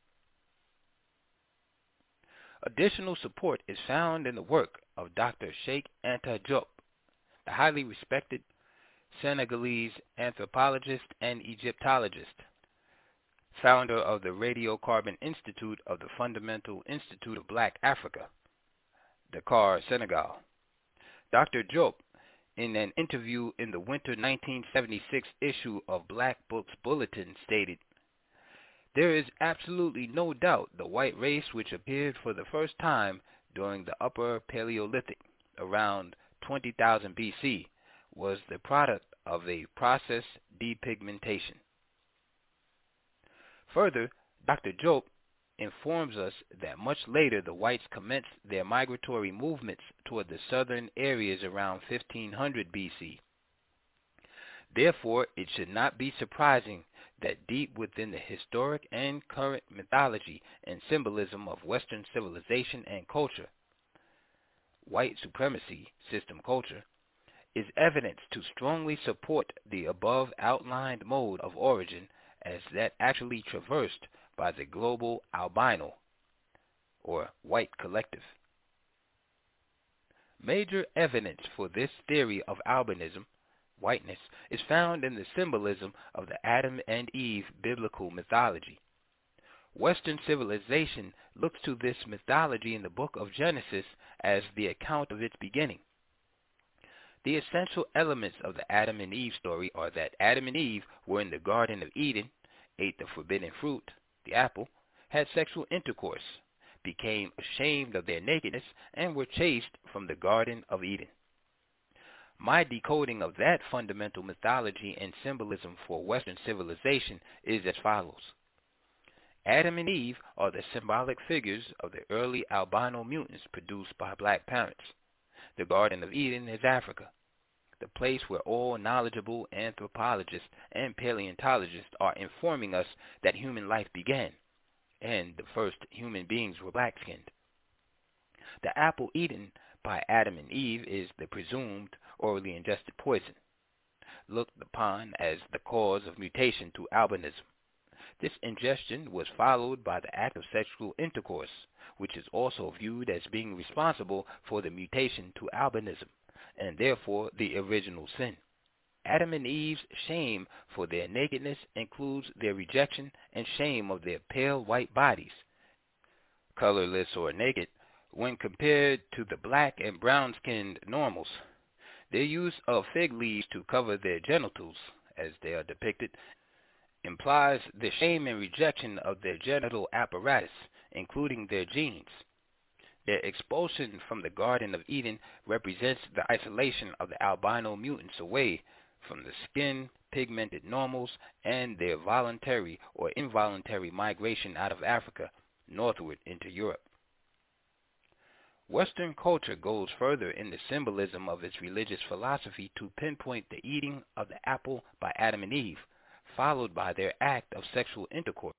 Additional support is found in the work of Dr. Cheikh Anta Diop, the highly respected Senegalese anthropologist and Egyptologist, founder of the Radiocarbon Institute of the Fundamental Institute of Black Africa, Dakar, Senegal. Dr. Diop, in an interview in the winter 1976 issue of Black Books Bulletin, stated, "There is absolutely no doubt the white race, which appeared for the first time during the Upper Paleolithic, around 20,000 BC, was the product of a process depigmentation." Further, Dr. Diop informs us that much later the whites commenced their migratory movements toward the southern areas around 1500 BC. Therefore, it should not be surprising that deep within the historic and current mythology and symbolism of Western civilization and culture, white supremacy system culture, is evidence to strongly support the above outlined mode of origin as that actually traversed by the global albino, or white collective. Major evidence for this theory of albinism, whiteness, is found in the symbolism of the Adam and Eve biblical mythology. Western civilization looks to this mythology in the book of Genesis as the account of its beginning. The essential elements of the Adam and Eve story are that Adam and Eve were in the Garden of Eden, ate the forbidden fruit, the apple, had sexual intercourse, became ashamed of their nakedness, and were chased from the Garden of Eden. My decoding of that fundamental mythology and symbolism for Western civilization is as follows. Adam and Eve are the symbolic figures of the early albino mutants produced by black parents. The Garden of Eden is Africa, the place where all knowledgeable anthropologists and paleontologists are informing us that human life began, and the first human beings were black-skinned. The apple eaten by Adam and Eve is the presumed orally ingested poison, looked upon as the cause of mutation to albinism. This ingestion was followed by the act of sexual intercourse, which is also viewed as being responsible for the mutation to albinism, and therefore the original sin. Adam and Eve's shame for their nakedness includes their rejection and shame of their pale white bodies, colorless or naked, when compared to the black and brown-skinned normals. Their use of fig leaves to cover their genitals, as they are depicted, implies the shame and rejection of their genital apparatus, including their genes. Their expulsion from the Garden of Eden represents the isolation of the albino mutants away from the skin-pigmented normals and their voluntary or involuntary migration out of Africa northward into Europe. Western culture goes further in the symbolism of its religious philosophy to pinpoint the eating of the apple by Adam and Eve, followed by their act of sexual intercourse.